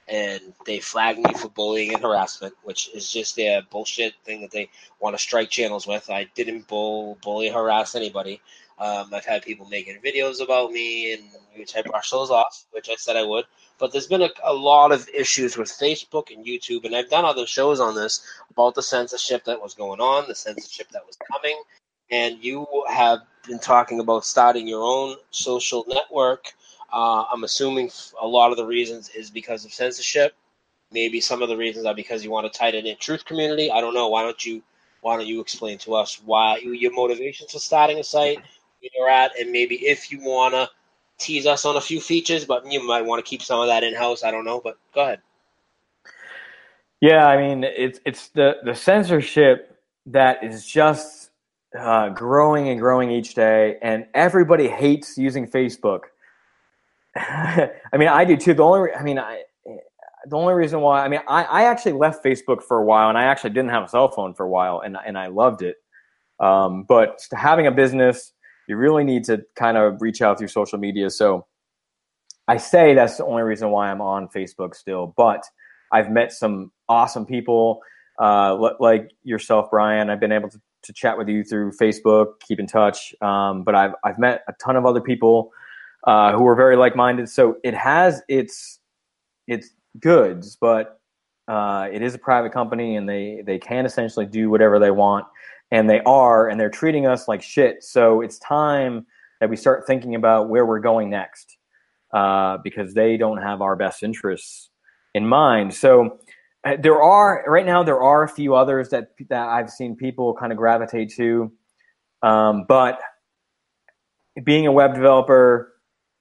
and they flagged me for bullying and harassment, which is just their bullshit thing that they want to strike channels with. I didn't bull, bully, harass anybody. Um, I've had people making videos about me, and which I brush those off, which I said I would. But there's been a, a lot of issues with Facebook and YouTube, and I've done other shows on this about the censorship that was going on, the censorship that was coming, and you have been talking about starting your own social network. Uh, I'm assuming a lot of the reasons is because of censorship. Maybe some of the reasons are because you want to tighten in truth community. I don't know. Why don't you Why don't you explain to us why your motivations for starting a site, where you're at, and maybe if you want to tease us on a few features, but you might want to keep some of that in-house. I don't know, but go ahead. Yeah, I mean, it's it's the, the censorship that is just uh, growing and growing each day, and everybody hates using Facebook. I mean, I do too. The only, I mean, I, the only reason why, I mean, I, I actually left Facebook for a while, and I actually didn't have a cell phone for a while, and and I loved it. Um, but having a business, you really need to kind of reach out through social media. So I say that's the only reason why I'm on Facebook still. But I've met some awesome people uh, like yourself, Brian. I've been able to, to chat with you through Facebook, keep in touch. Um, but I've I've met a ton of other people Uh, who are very like-minded. So it has its its goods, but uh, it is a private company, and they, they can essentially do whatever they want, and they are, and they're treating us like shit. So it's time that we start thinking about where we're going next, uh, because they don't have our best interests in mind. So uh, there are right now there are a few others that that I've seen people kind of gravitate to, um, but being a web developer,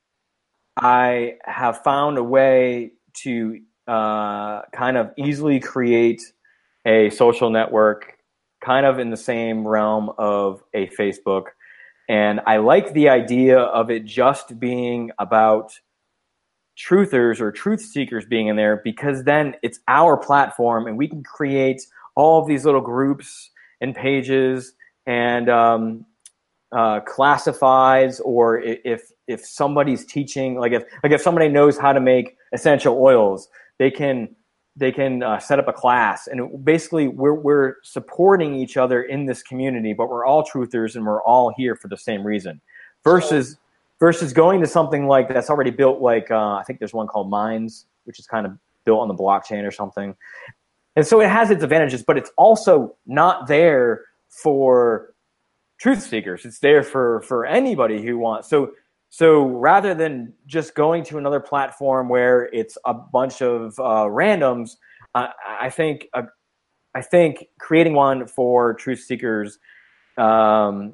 I have found a way to uh, kind of easily create a social network kind of in the same realm of a Facebook. And I like the idea of it just being about truthers or truth seekers being in there, because then it's our platform and we can create all of these little groups and pages and um, uh, classifieds, or if if somebody's teaching, like if like if somebody knows how to make essential oils, they can they can uh, set up a class, and basically we're we're supporting each other in this community, but we're all truthers and we're all here for the same reason. Versus so, versus going to something like that's already built, like uh, I think there's one called Minds, which is kind of built on the blockchain or something, and so it has its advantages, but it's also not there for truth seekers. It's there for for anybody who wants. So so rather than just going to another platform where it's a bunch of uh, randoms, uh, I think uh, I think creating one for truth seekers um,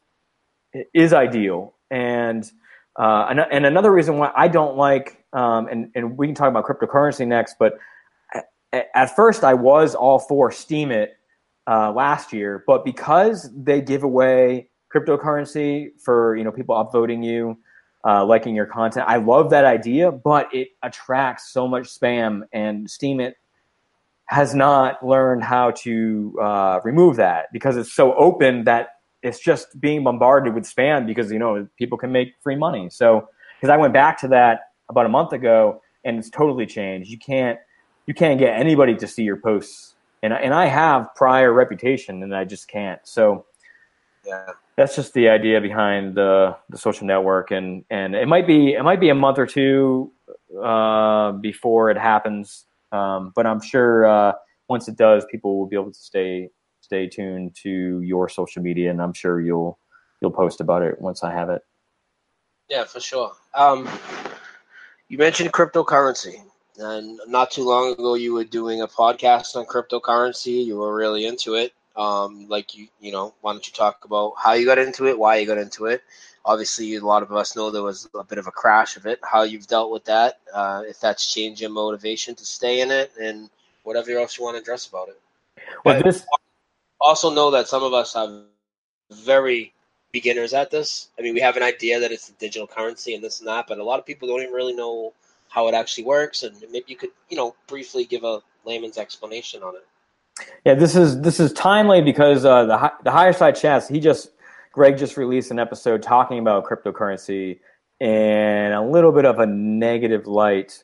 is ideal. And uh, and and another reason why I don't like, um, and and we can talk about cryptocurrency next, but at, at first I was all for Steemit Uh, last year, but because they give away cryptocurrency for, you know, people upvoting you, uh, liking your content, I love that idea, but it attracts so much spam, and Steemit has not learned how to uh, remove that, because it's so open that it's just being bombarded with spam, because, you know, people can make free money. So, because I went back to that about a month ago, and it's totally changed. You can't you can't get anybody to see your posts. And and I have prior reputation, and I just can't. So yeah, that's just the idea behind the the social network, and, and it might be it might be a month or two uh, before it happens, um, but I'm sure uh, once it does, people will be able to stay stay tuned to your social media, and I'm sure you'll you'll post about it once I have it. Yeah, for sure. Um, you mentioned cryptocurrency. And not too long ago, you were doing a podcast on cryptocurrency. You were really into it. Um, like you, you know, why don't you talk about how you got into it, why you got into it? Obviously, a lot of us know there was a bit of a crash of it. How you've dealt with that, uh, if that's changed your motivation to stay in it, and whatever else you want to address about it. Well, this also know that some of us are very beginners at this. I mean, we have an idea that it's a digital currency and this and that, but a lot of people don't even really know how it actually works, and maybe you could, you know, briefly give a layman's explanation on it. Yeah, this is this is timely because uh, the the Higher Side Chats, he just Greg just released an episode talking about cryptocurrency in a little bit of a negative light,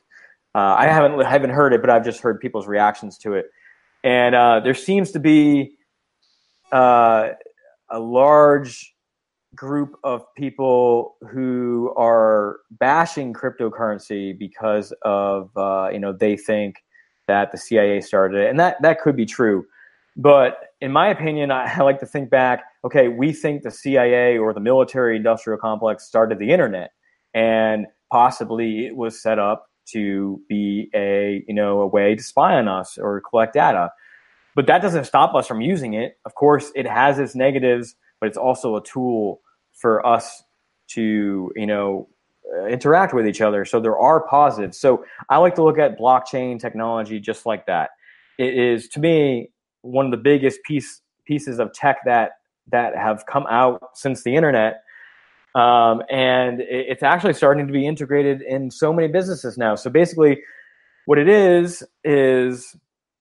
Uh, I haven't haven't heard it, but I've just heard people's reactions to it. And uh, there seems to be uh, a large group of people who are bashing cryptocurrency because of uh, you know they think that the C I A started it, and that that could be true. But in my opinion, I, I like to think back. Okay, we think the C I A or the military-industrial complex started the internet, and possibly it was set up to be a you know a way to spy on us or collect data. But that doesn't stop us from using it. Of course, it has its negatives, but it's also a tool for us to, you know, uh, interact with each other. So there are positives. So I like to look at blockchain technology just like that. It is, to me, one of the biggest piece, pieces of tech that that have come out since the internet. Um, and it, it's actually starting to be integrated in so many businesses now. So basically what it is, is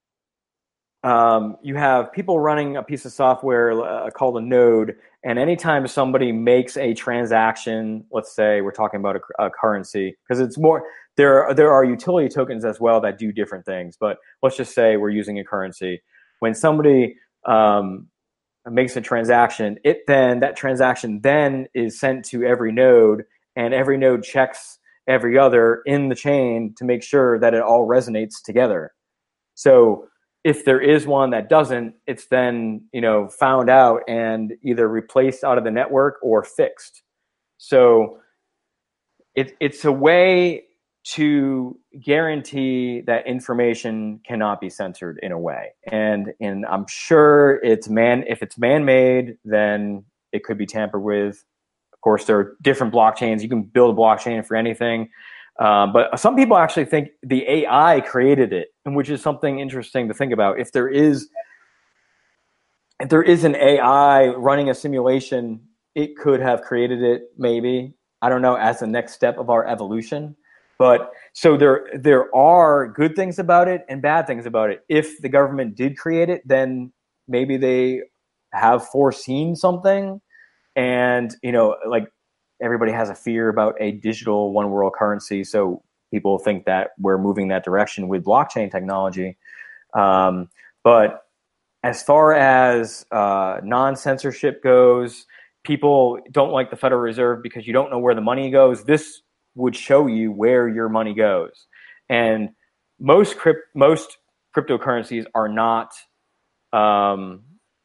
um, you have people running a piece of software uh, called a node. And anytime somebody makes a transaction, let's say we're talking about a, a currency, because it's more, there, there are utility tokens as well that do different things. But let's just say we're using a currency. When somebody um, makes a transaction, it then, that transaction then is sent to every node, and every node checks every other in the chain to make sure that it all resonates together. So if there is one that doesn't, it's then, you know, found out and either replaced out of the network or fixed. So it, it's a way to guarantee that information cannot be censored in a way. And, and I'm sure it's man, if it's man-made, then it could be tampered with. Of course, there are different blockchains. You can build a blockchain for anything. Um, but some people actually think the A I created it, and which is something interesting to think about. If there is, if there is an A I running a simulation, it could have created it, maybe. I don't know, as the next step of our evolution. But so there, there are good things about it and bad things about it. If the government did create it, then maybe they have foreseen something, and you know, like. Everybody has a fear about a digital one world currency. So people think that we're moving that direction with blockchain technology. Um, but as far as uh, non-censorship goes, people don't like the Federal Reserve because you don't know where the money goes. This would show you where your money goes. And most crypt- most cryptocurrencies are not, um,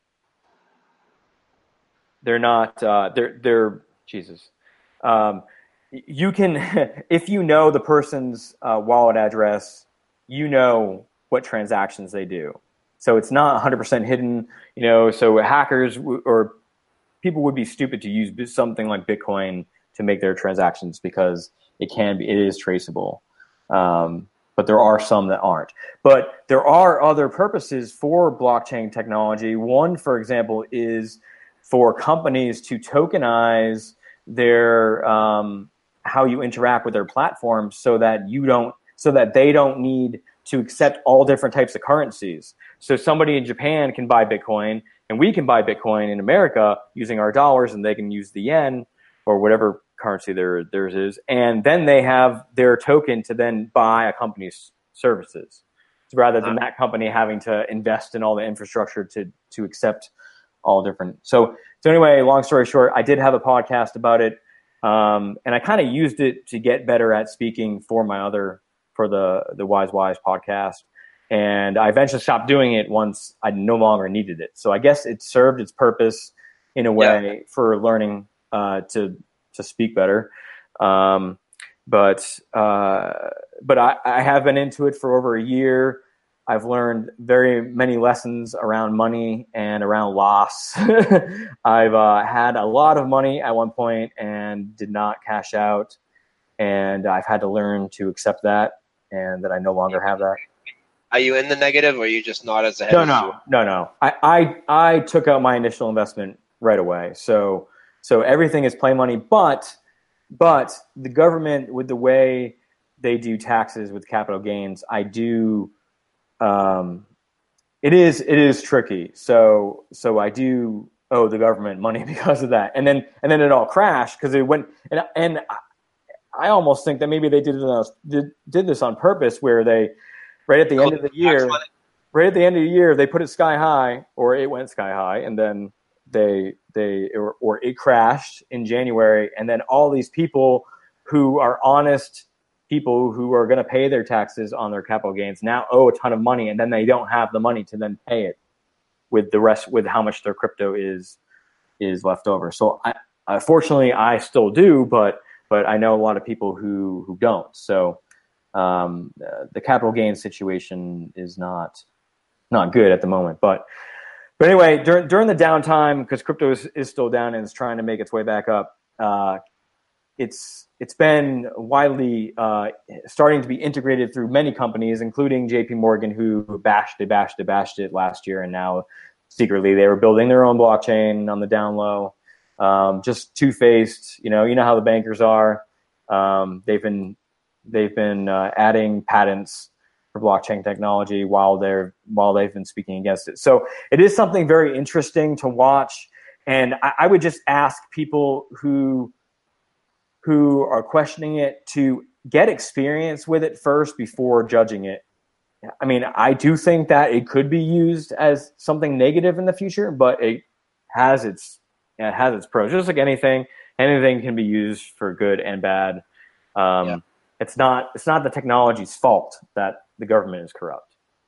they're not, uh, they're, they're, Jesus. Um, you can, if you know the person's uh, wallet address, you know what transactions they do. So it's not one hundred percent hidden, you know, so hackers w- or people would be stupid to use something like Bitcoin to make their transactions because it can be, it is traceable. Um, but there are some that aren't. But there are other purposes for blockchain technology. One, for example, is for companies to tokenize their um, how you interact with their platforms, so that you don't, so that they don't need to accept all different types of currencies. So somebody in Japan can buy Bitcoin, and we can buy Bitcoin in America using our dollars, and they can use the yen or whatever currency there theirs is, and then they have their token to then buy a company's services, rather than that company having to invest in all the infrastructure to to accept all different. So, so anyway, long story short, I did have a podcast about it. Um, and I kind of used it to get better at speaking for my other, for the, the Wise Wise podcast. And I eventually stopped doing it once I no longer needed it. So I guess it served its purpose in a way yeah. for learning, uh, to, to speak better. Um, but, uh, but I, I have been into it for over a year. I've learned very many lessons around money and around loss. I've uh, had a lot of money at one point and did not cash out. And I've had to learn to accept that, and that I no longer have that. Are you in the negative, or are you just not as ahead no, as no, you? No, no, I, I, I took out my initial investment right away. So, so everything is play money, but, but the government, with the way they do taxes with capital gains, I do, Um, it is it is tricky. So so I do owe the government money because of that, and then and then it all crashed because it went and and I almost think that maybe they did this, did, did this on purpose, where they, right at the end of the year, right at the end of the year, they put it sky high, or it went sky high, and then they they or, or it crashed in January, and then all these people who are honest people who are going to pay their taxes on their capital gains now owe a ton of money, and then they don't have the money to then pay it with the rest, with how much their crypto is is left over. So I, uh, fortunately, I still do, but but I know a lot of people who who don't. So um, uh, the capital gains situation is not not good at the moment. But but anyway, during during the downtime, because crypto is, is still down and is trying to make its way back up, uh, it's it's been widely uh, starting to be integrated through many companies, including J P Morgan, who bashed it, bashed it, bashed it last year, and now secretly they were building their own blockchain on the down low. Um, just two-faced, you know, you know how the bankers are. Um, they've been they've been uh, adding patents for blockchain technology while they're while they've been speaking against it. So it is something very interesting to watch. And I, I would just ask people who who are questioning it to get experience with it first before judging it. I mean, I do think that it could be used as something negative in the future, but it has its it has its pros. Just like anything, anything can be used for good and bad. Um, yeah. It's not it's not the technology's fault that the government is corrupt.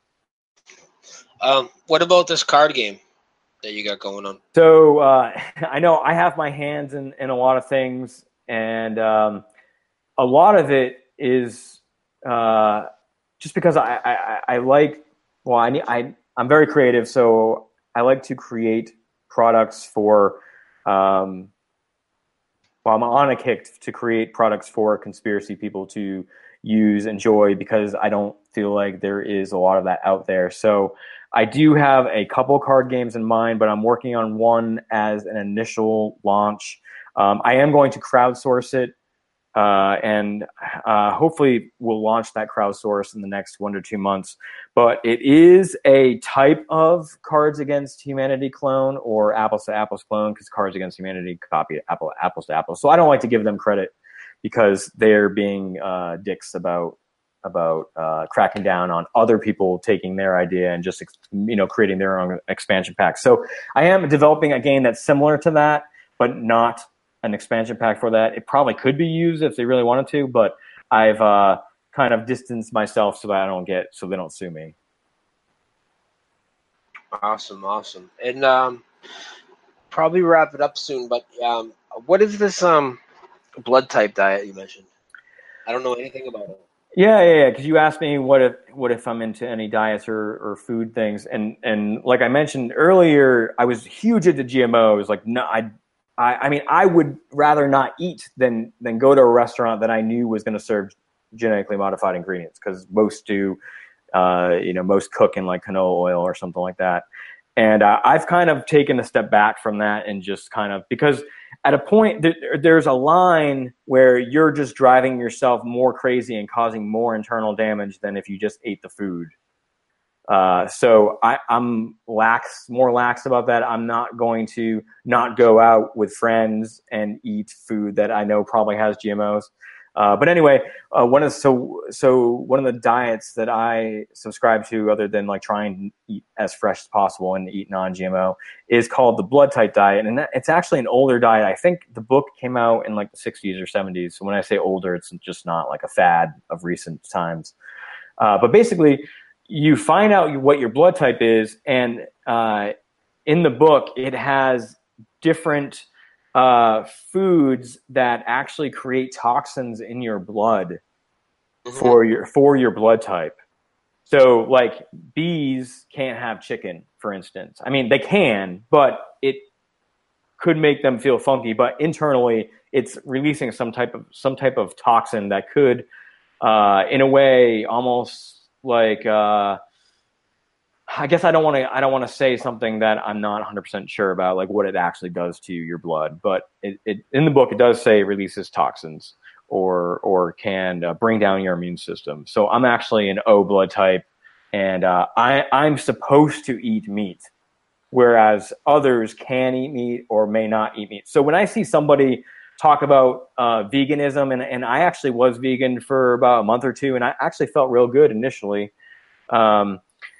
Um, what about this card game that you got going on? So uh, I know I have my hands in, in a lot of things, and um, a lot of it is uh, just because I, I, I like, well, I, I, I'm very creative, so I like to create products for, um, well, I'm on a kick to create products for conspiracy people to use, enjoy, because I don't feel like there is a lot of that out there. So I do have a couple card games in mind, but I'm working on one as an initial launch. Um, I am going to crowdsource it, uh, and uh, hopefully we'll launch that crowdsource in the next one to two months. But it is a type of Cards Against Humanity clone or Apples to Apples clone, because Cards Against Humanity copy Apple Apples to Apples. So I don't like to give them credit because they're being uh, dicks about about uh, cracking down on other people taking their idea and just you know creating their own expansion pack. So I am developing a game that's similar to that, but not an expansion pack for that. It probably could be used if they really wanted to, but I've uh, kind of distanced myself so that I don't get, so they don't sue me. Awesome, awesome. And um, probably wrap it up soon, but um, what is this um, blood type diet you mentioned? I don't know anything about it. Yeah, yeah, yeah. Because you asked me what if what if I'm into any diets or, or food things, and and like I mentioned earlier, I was huge into G M Os. Like, no, I. I, I mean, I would rather not eat than than go to a restaurant that I knew was going to serve genetically modified ingredients, because most do, uh, you know, most cook in like canola oil or something like that. And uh, I've kind of taken a step back from that and just kind of, because at a point th- there's a line where you're just driving yourself more crazy and causing more internal damage than if you just ate the food. Uh, so I, I'm lax, more lax about that. I'm not going to not go out with friends and eat food that I know probably has G M Os. Uh, but anyway, uh, one of so so one of the diets that I subscribe to, other than like trying to eat as fresh as possible and eat non G M O, is called the blood type diet, and that, it's actually an older diet. I think the book came out in like the sixties or seventies. So when I say older, it's just not like a fad of recent times. Uh, but basically, you find out what your blood type is, and uh, in the book, it has different uh, foods that actually create toxins in your blood mm-hmm. for your for your blood type. So, like, bees can't have chicken, for instance. I mean, they can, but it could make them feel funky. But internally, it's releasing some type of some type of toxin that could, uh, in a way, almost like uh, I guess I don't want to I don't want to say something that I'm not one hundred percent sure about, like what it actually does to your blood. But it, it in the book it does say it releases toxins or or can uh, bring down your immune system. So I'm actually an O blood type, and uh, I I'm supposed to eat meat, whereas others can eat meat or may not eat meat. So when I see somebody talk about uh, veganism, and, and I actually was vegan for about a month or two, and I actually felt real good initially. Um,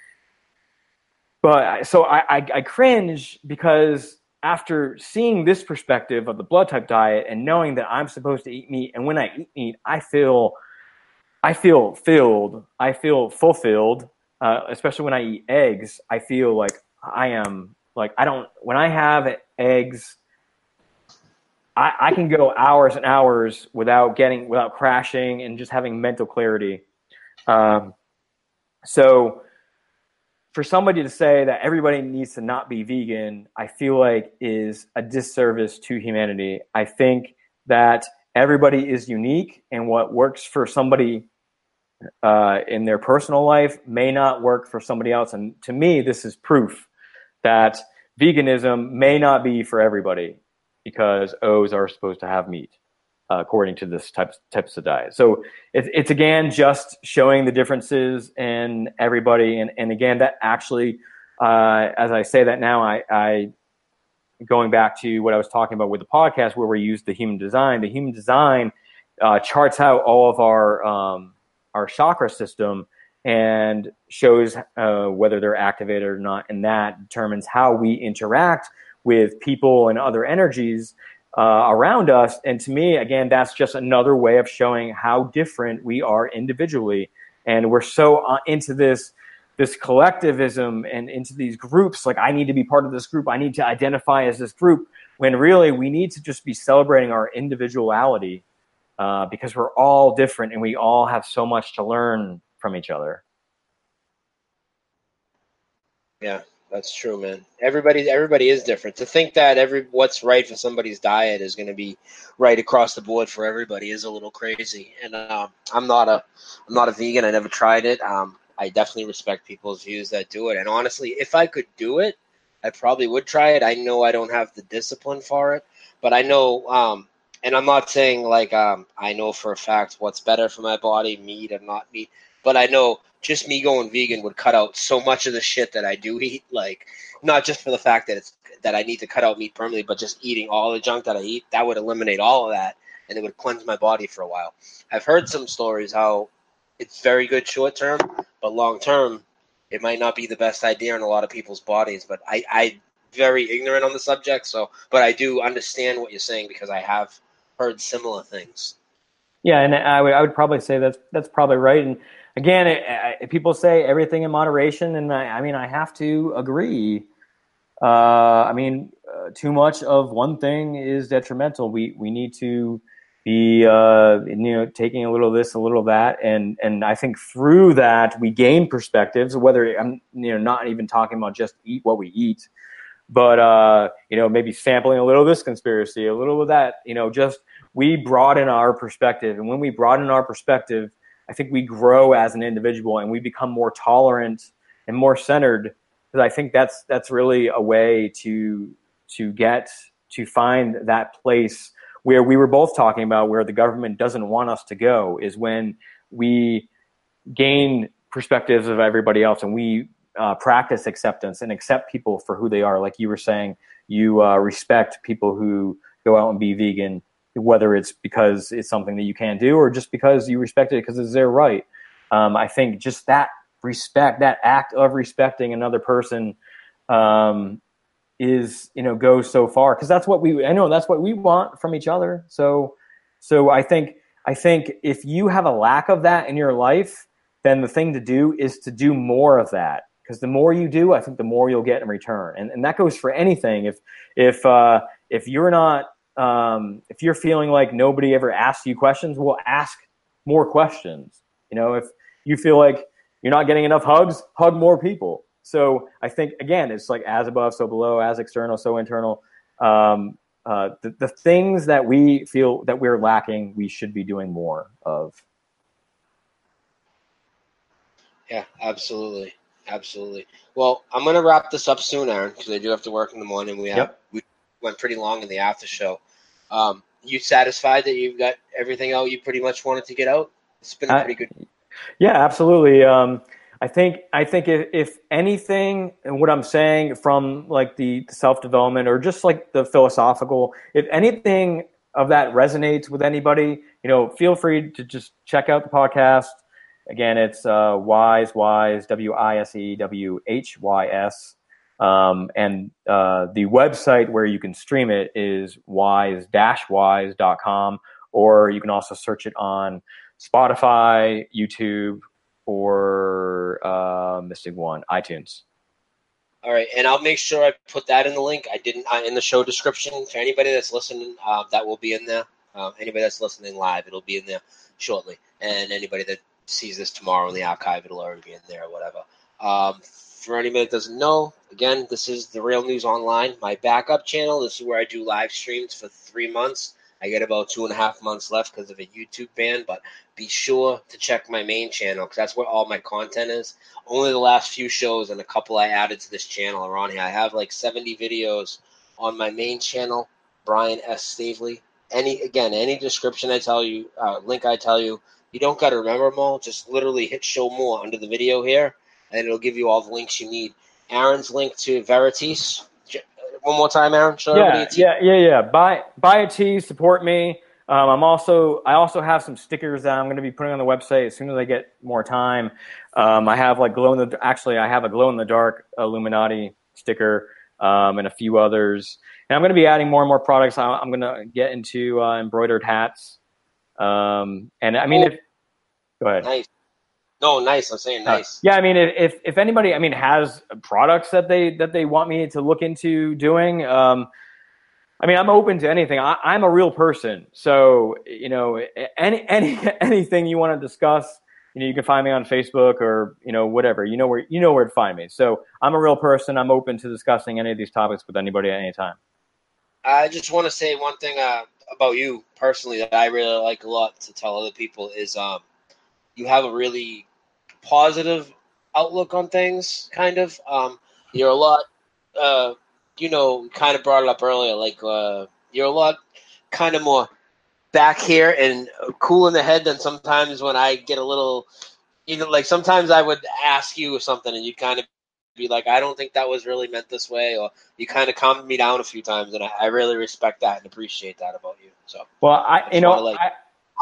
but so I, I, I cringe because after seeing this perspective of the blood type diet and knowing that I'm supposed to eat meat, and when I eat meat, I feel, I feel filled, I feel fulfilled, uh, especially when I eat eggs. I feel like I am like, I don't, when I have eggs, I, I can go hours and hours without getting, without crashing and just having mental clarity. Um, so for somebody to say that everybody needs to not be vegan, I feel like is a disservice to humanity. I think that everybody is unique, and what works for somebody uh, in their personal life may not work for somebody else. And to me, this is proof that veganism may not be for everybody, because O's are supposed to have meat, uh, according to this type, types of diet. So it, it's, again, just showing the differences in everybody. And, and again, that actually, uh, as I say that now, I, I, going back to what I was talking about with the podcast where we use the human design, the human design uh, charts out all of our, um, our chakra system and shows uh, whether they're activated or not. And that determines how we interact with people and other energies uh, around us. And to me, again, that's just another way of showing how different we are individually. And we're so uh, into this, this collectivism and into these groups. Like, I need to be part of this group. I need to identify as this group, when really we need to just be celebrating our individuality uh, because we're all different and we all have so much to learn from each other. Yeah. That's true, man. Everybody, everybody is different. To think that every what's right for somebody's diet is going to be right across the board for everybody is a little crazy. And uh, I'm not a, I'm not a vegan. I never tried it. Um, I definitely respect people's views that do it. And honestly, if I could do it, I probably would try it. I know I don't have the discipline for it, but I know. Um, and I'm not saying like um, I know for a fact what's better for my body, meat or not meat. But I know just me going vegan would cut out so much of the shit that I do eat. Like, not just for the fact that it's that I need to cut out meat permanently, but just eating all the junk that I eat. That would eliminate all of that, and it would cleanse my body for a while. I've heard some stories how it's very good short term, but long term, it might not be the best idea in a lot of people's bodies. But I, I very ignorant on the subject, so but I do understand what you're saying because I have heard similar things. Yeah, and I would I would probably say that's that's probably right. And again, it, it, people say everything in moderation, and I, I mean I have to agree. Uh, I mean, uh, too much of one thing is detrimental. We we need to be uh, you know taking a little of this, a little of that, and and I think through that we gain perspectives. Whether I'm you know not even talking about just eat what we eat, but uh, you know maybe sampling a little of this conspiracy, a little of that. You know, just we broaden our perspective, and when we broaden our perspective, I think we grow as an individual and we become more tolerant and more centered. Because I think that's that's really a way to to get to find that place where we were both talking about, where the government doesn't want us to go, is when we gain perspectives of everybody else and we uh, practice acceptance and accept people for who they are. Like you were saying, you uh, respect people who go out and be vegan, whether it's because it's something that you can do or just because you respect it because it's their right. Um, I think just that respect, that act of respecting another person um, is, you know, goes so far, because that's what we, I know that's what we want from each other. So, so I think, I think if you have a lack of that in your life, then the thing to do is to do more of that. Because the more you do, I think the more you'll get in return. And and that goes for anything. If, if, uh, if you're not, um, if you're feeling like nobody ever asks you questions, well, ask more questions. You know, if you feel like you're not getting enough hugs, hug more people. So I think, again, it's like as above, so below, as external, so internal. Um, uh, the, the things that we feel that we're lacking, we should be doing more of. Yeah, absolutely. Absolutely. Well, I'm going to wrap this up soon, Aaron, because I do have to work in the morning. We have yep. we went pretty long in the after show. Um, you satisfied that you've got everything out you pretty much wanted to get out? It's been a pretty good. Yeah, absolutely. Um, I think I think if, if anything, and what I'm saying from like the self-development or just like the philosophical, if anything of that resonates with anybody, you know, feel free to just check out the podcast. Again, it's uh, Wise Wise, W I S E W H Y S. Um, and uh, the website where you can stream it is wise dash wise dot com, or you can also search it on Spotify, YouTube, or uh, missing one, iTunes. All right, and I'll make sure I put that in the link. I didn't uh, in the show description for anybody that's listening. Uh, that will be in there. Uh, anybody that's listening live, it'll be in there shortly. And anybody that sees this tomorrow in the archive, it'll already be in there or whatever. Um, for anybody that doesn't know, again, this is The Real News Online, my backup channel. This is where I do live streams for three months. I get about two and a half months left because of a YouTube ban, but be sure to check my main channel because that's where all my content is. Only the last few shows and a couple I added to this channel are on here. I have like seventy videos on my main channel, Brian S. Stavely. Any again, any description I tell you, uh, link I tell you, you don't got to remember them all. Just literally hit show more under the video here, and it'll give you all the links you need. Aaron's link to Veritas. One more time, Aaron. Show yeah, yeah, yeah, yeah. Buy buy a tee, support me. Um, I'm also I also have some stickers that I'm going to be putting on the website as soon as I get more time. Um, I have like glow in the actually I have a glow in the dark Illuminati sticker um, and a few others. And I'm going to be adding more and more products. I, I'm going to get into uh, embroidered hats. Um, and I mean, oh, if, go ahead. Nice. No, nice. I'm saying nice. Uh, yeah, I mean, if if anybody, I mean, has products that they that they want me to look into doing, um, I mean, I'm open to anything. I, I'm a real person, so you know, any any anything you want to discuss, you know, you can find me on Facebook or you know whatever. You know where you know where to find me. So I'm a real person. I'm open to discussing any of these topics with anybody at any time. I just want to say one thing uh, about you personally that I really like a lot to tell other people is um, you have a really positive outlook on things, kind of. Um, you're a lot, uh, you know, kind of brought it up earlier, like uh, you're a lot kind of more back here and cool in the head than sometimes when I get a little, you know, like sometimes I would ask you something and you'd kind of be like, I don't think that was really meant this way, or you kind of calmed me down a few times, and I, I really respect that and appreciate that about you. So, well, I, I you know, like, I,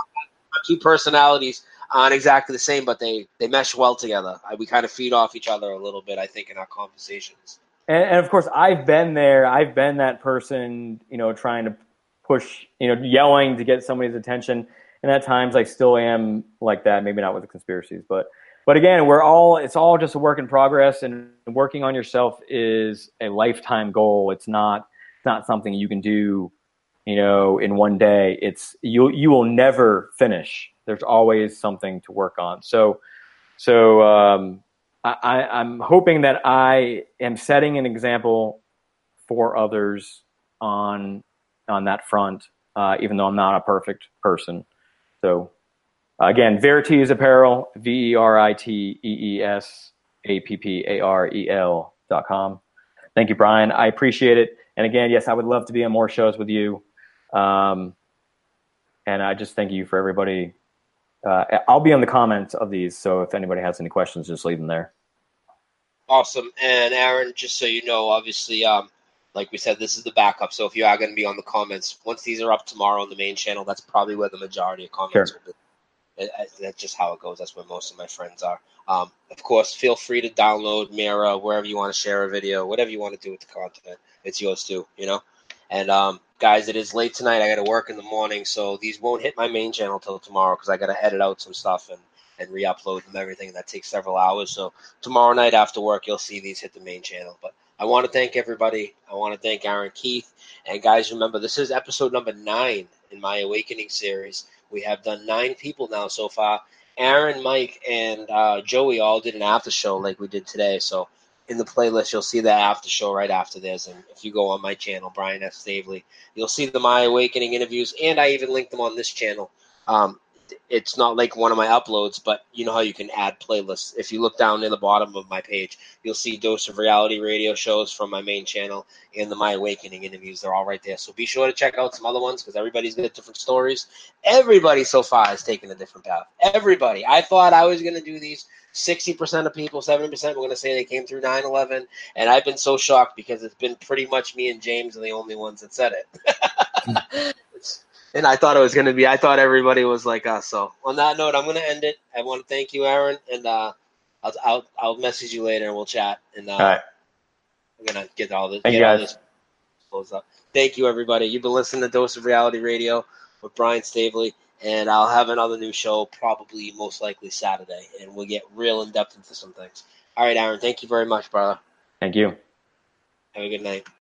two personalities aren't exactly the same, but they, they mesh well together. I, we kind of feed off each other a little bit, I think, in our conversations. And, and of course, I've been there. I've been that person, you know, trying to push, you know, yelling to get somebody's attention. And at times, I still am like that. Maybe not with the conspiracies, but. But again, we're all, it's all just a work in progress, and working on yourself is a lifetime goal. It's not, it's not something you can do, you know, in one day. It's, you, you will never finish. There's always something to work on. So, so, um, I, I'm hoping that I am setting an example for others on, on that front, uh, even though I'm not a perfect person. So, again, Veritas Apparel, V E R I T E E S A P P A R E L dot com. Thank you, Brian. I appreciate it. And again, yes, I would love to be on more shows with you. Um, and I just thank you for everybody. Uh, I'll be on the comments of these, so if anybody has any questions, just leave them there. Awesome. And Aaron, just so you know, obviously, um, like we said, this is the backup. So if you are going to be on the comments, once these are up tomorrow on the main channel, that's probably where the majority of comments Sure. will be. It, that's just how it goes. That's where most of my friends are. Um, of course, feel free to download Mira wherever you want to share a video, whatever you want to do with the content. It's yours too, you know. And um, guys, it is late tonight. I got to work in the morning, so these won't hit my main channel till tomorrow because I got to edit out some stuff and and re-upload them, everything. That takes several hours. So tomorrow night after work, you'll see these hit the main channel. But I want to thank everybody. I want to thank Aaron Keith. And guys, remember, this is episode number nine in my Awakening series. We have done nine people now so far. Aaron, Mike, and uh, Joey all did an after show like we did today. So in the playlist, you'll see the after show right after this. And if you go on my channel, Brian S. Stavely, you'll see the My Awakening interviews. And I even linked them on this channel. Um, it's not like one of my uploads, but you know how you can add playlists. If you look down near the bottom of my page, you'll see Dose of Reality radio shows from my main channel and the My Awakening interviews. They're all right there. So be sure to check out some other ones because everybody's got different stories. Everybody so far has taken a different path. Everybody. I thought I was going to do these. sixty percent of people, seventy percent were going to say they came through nine eleven. And I've been so shocked because it's been pretty much me and James are the only ones that said it. it's, And I thought it was going to be, I thought everybody was like us. So on that note, I'm going to end it. I want to thank you, Aaron, and uh, I'll, I'll I'll message you later and we'll chat. And uh, All right. we're going to get all this, Thank get you, all guys. this closed up. Thank you, everybody. You've been listening to Dose of Reality Radio with Brian Staveley, and I'll have another new show probably most likely Saturday, and we'll get real in depth into some things. All right, Aaron, thank you very much, brother. Thank you. Have a good night.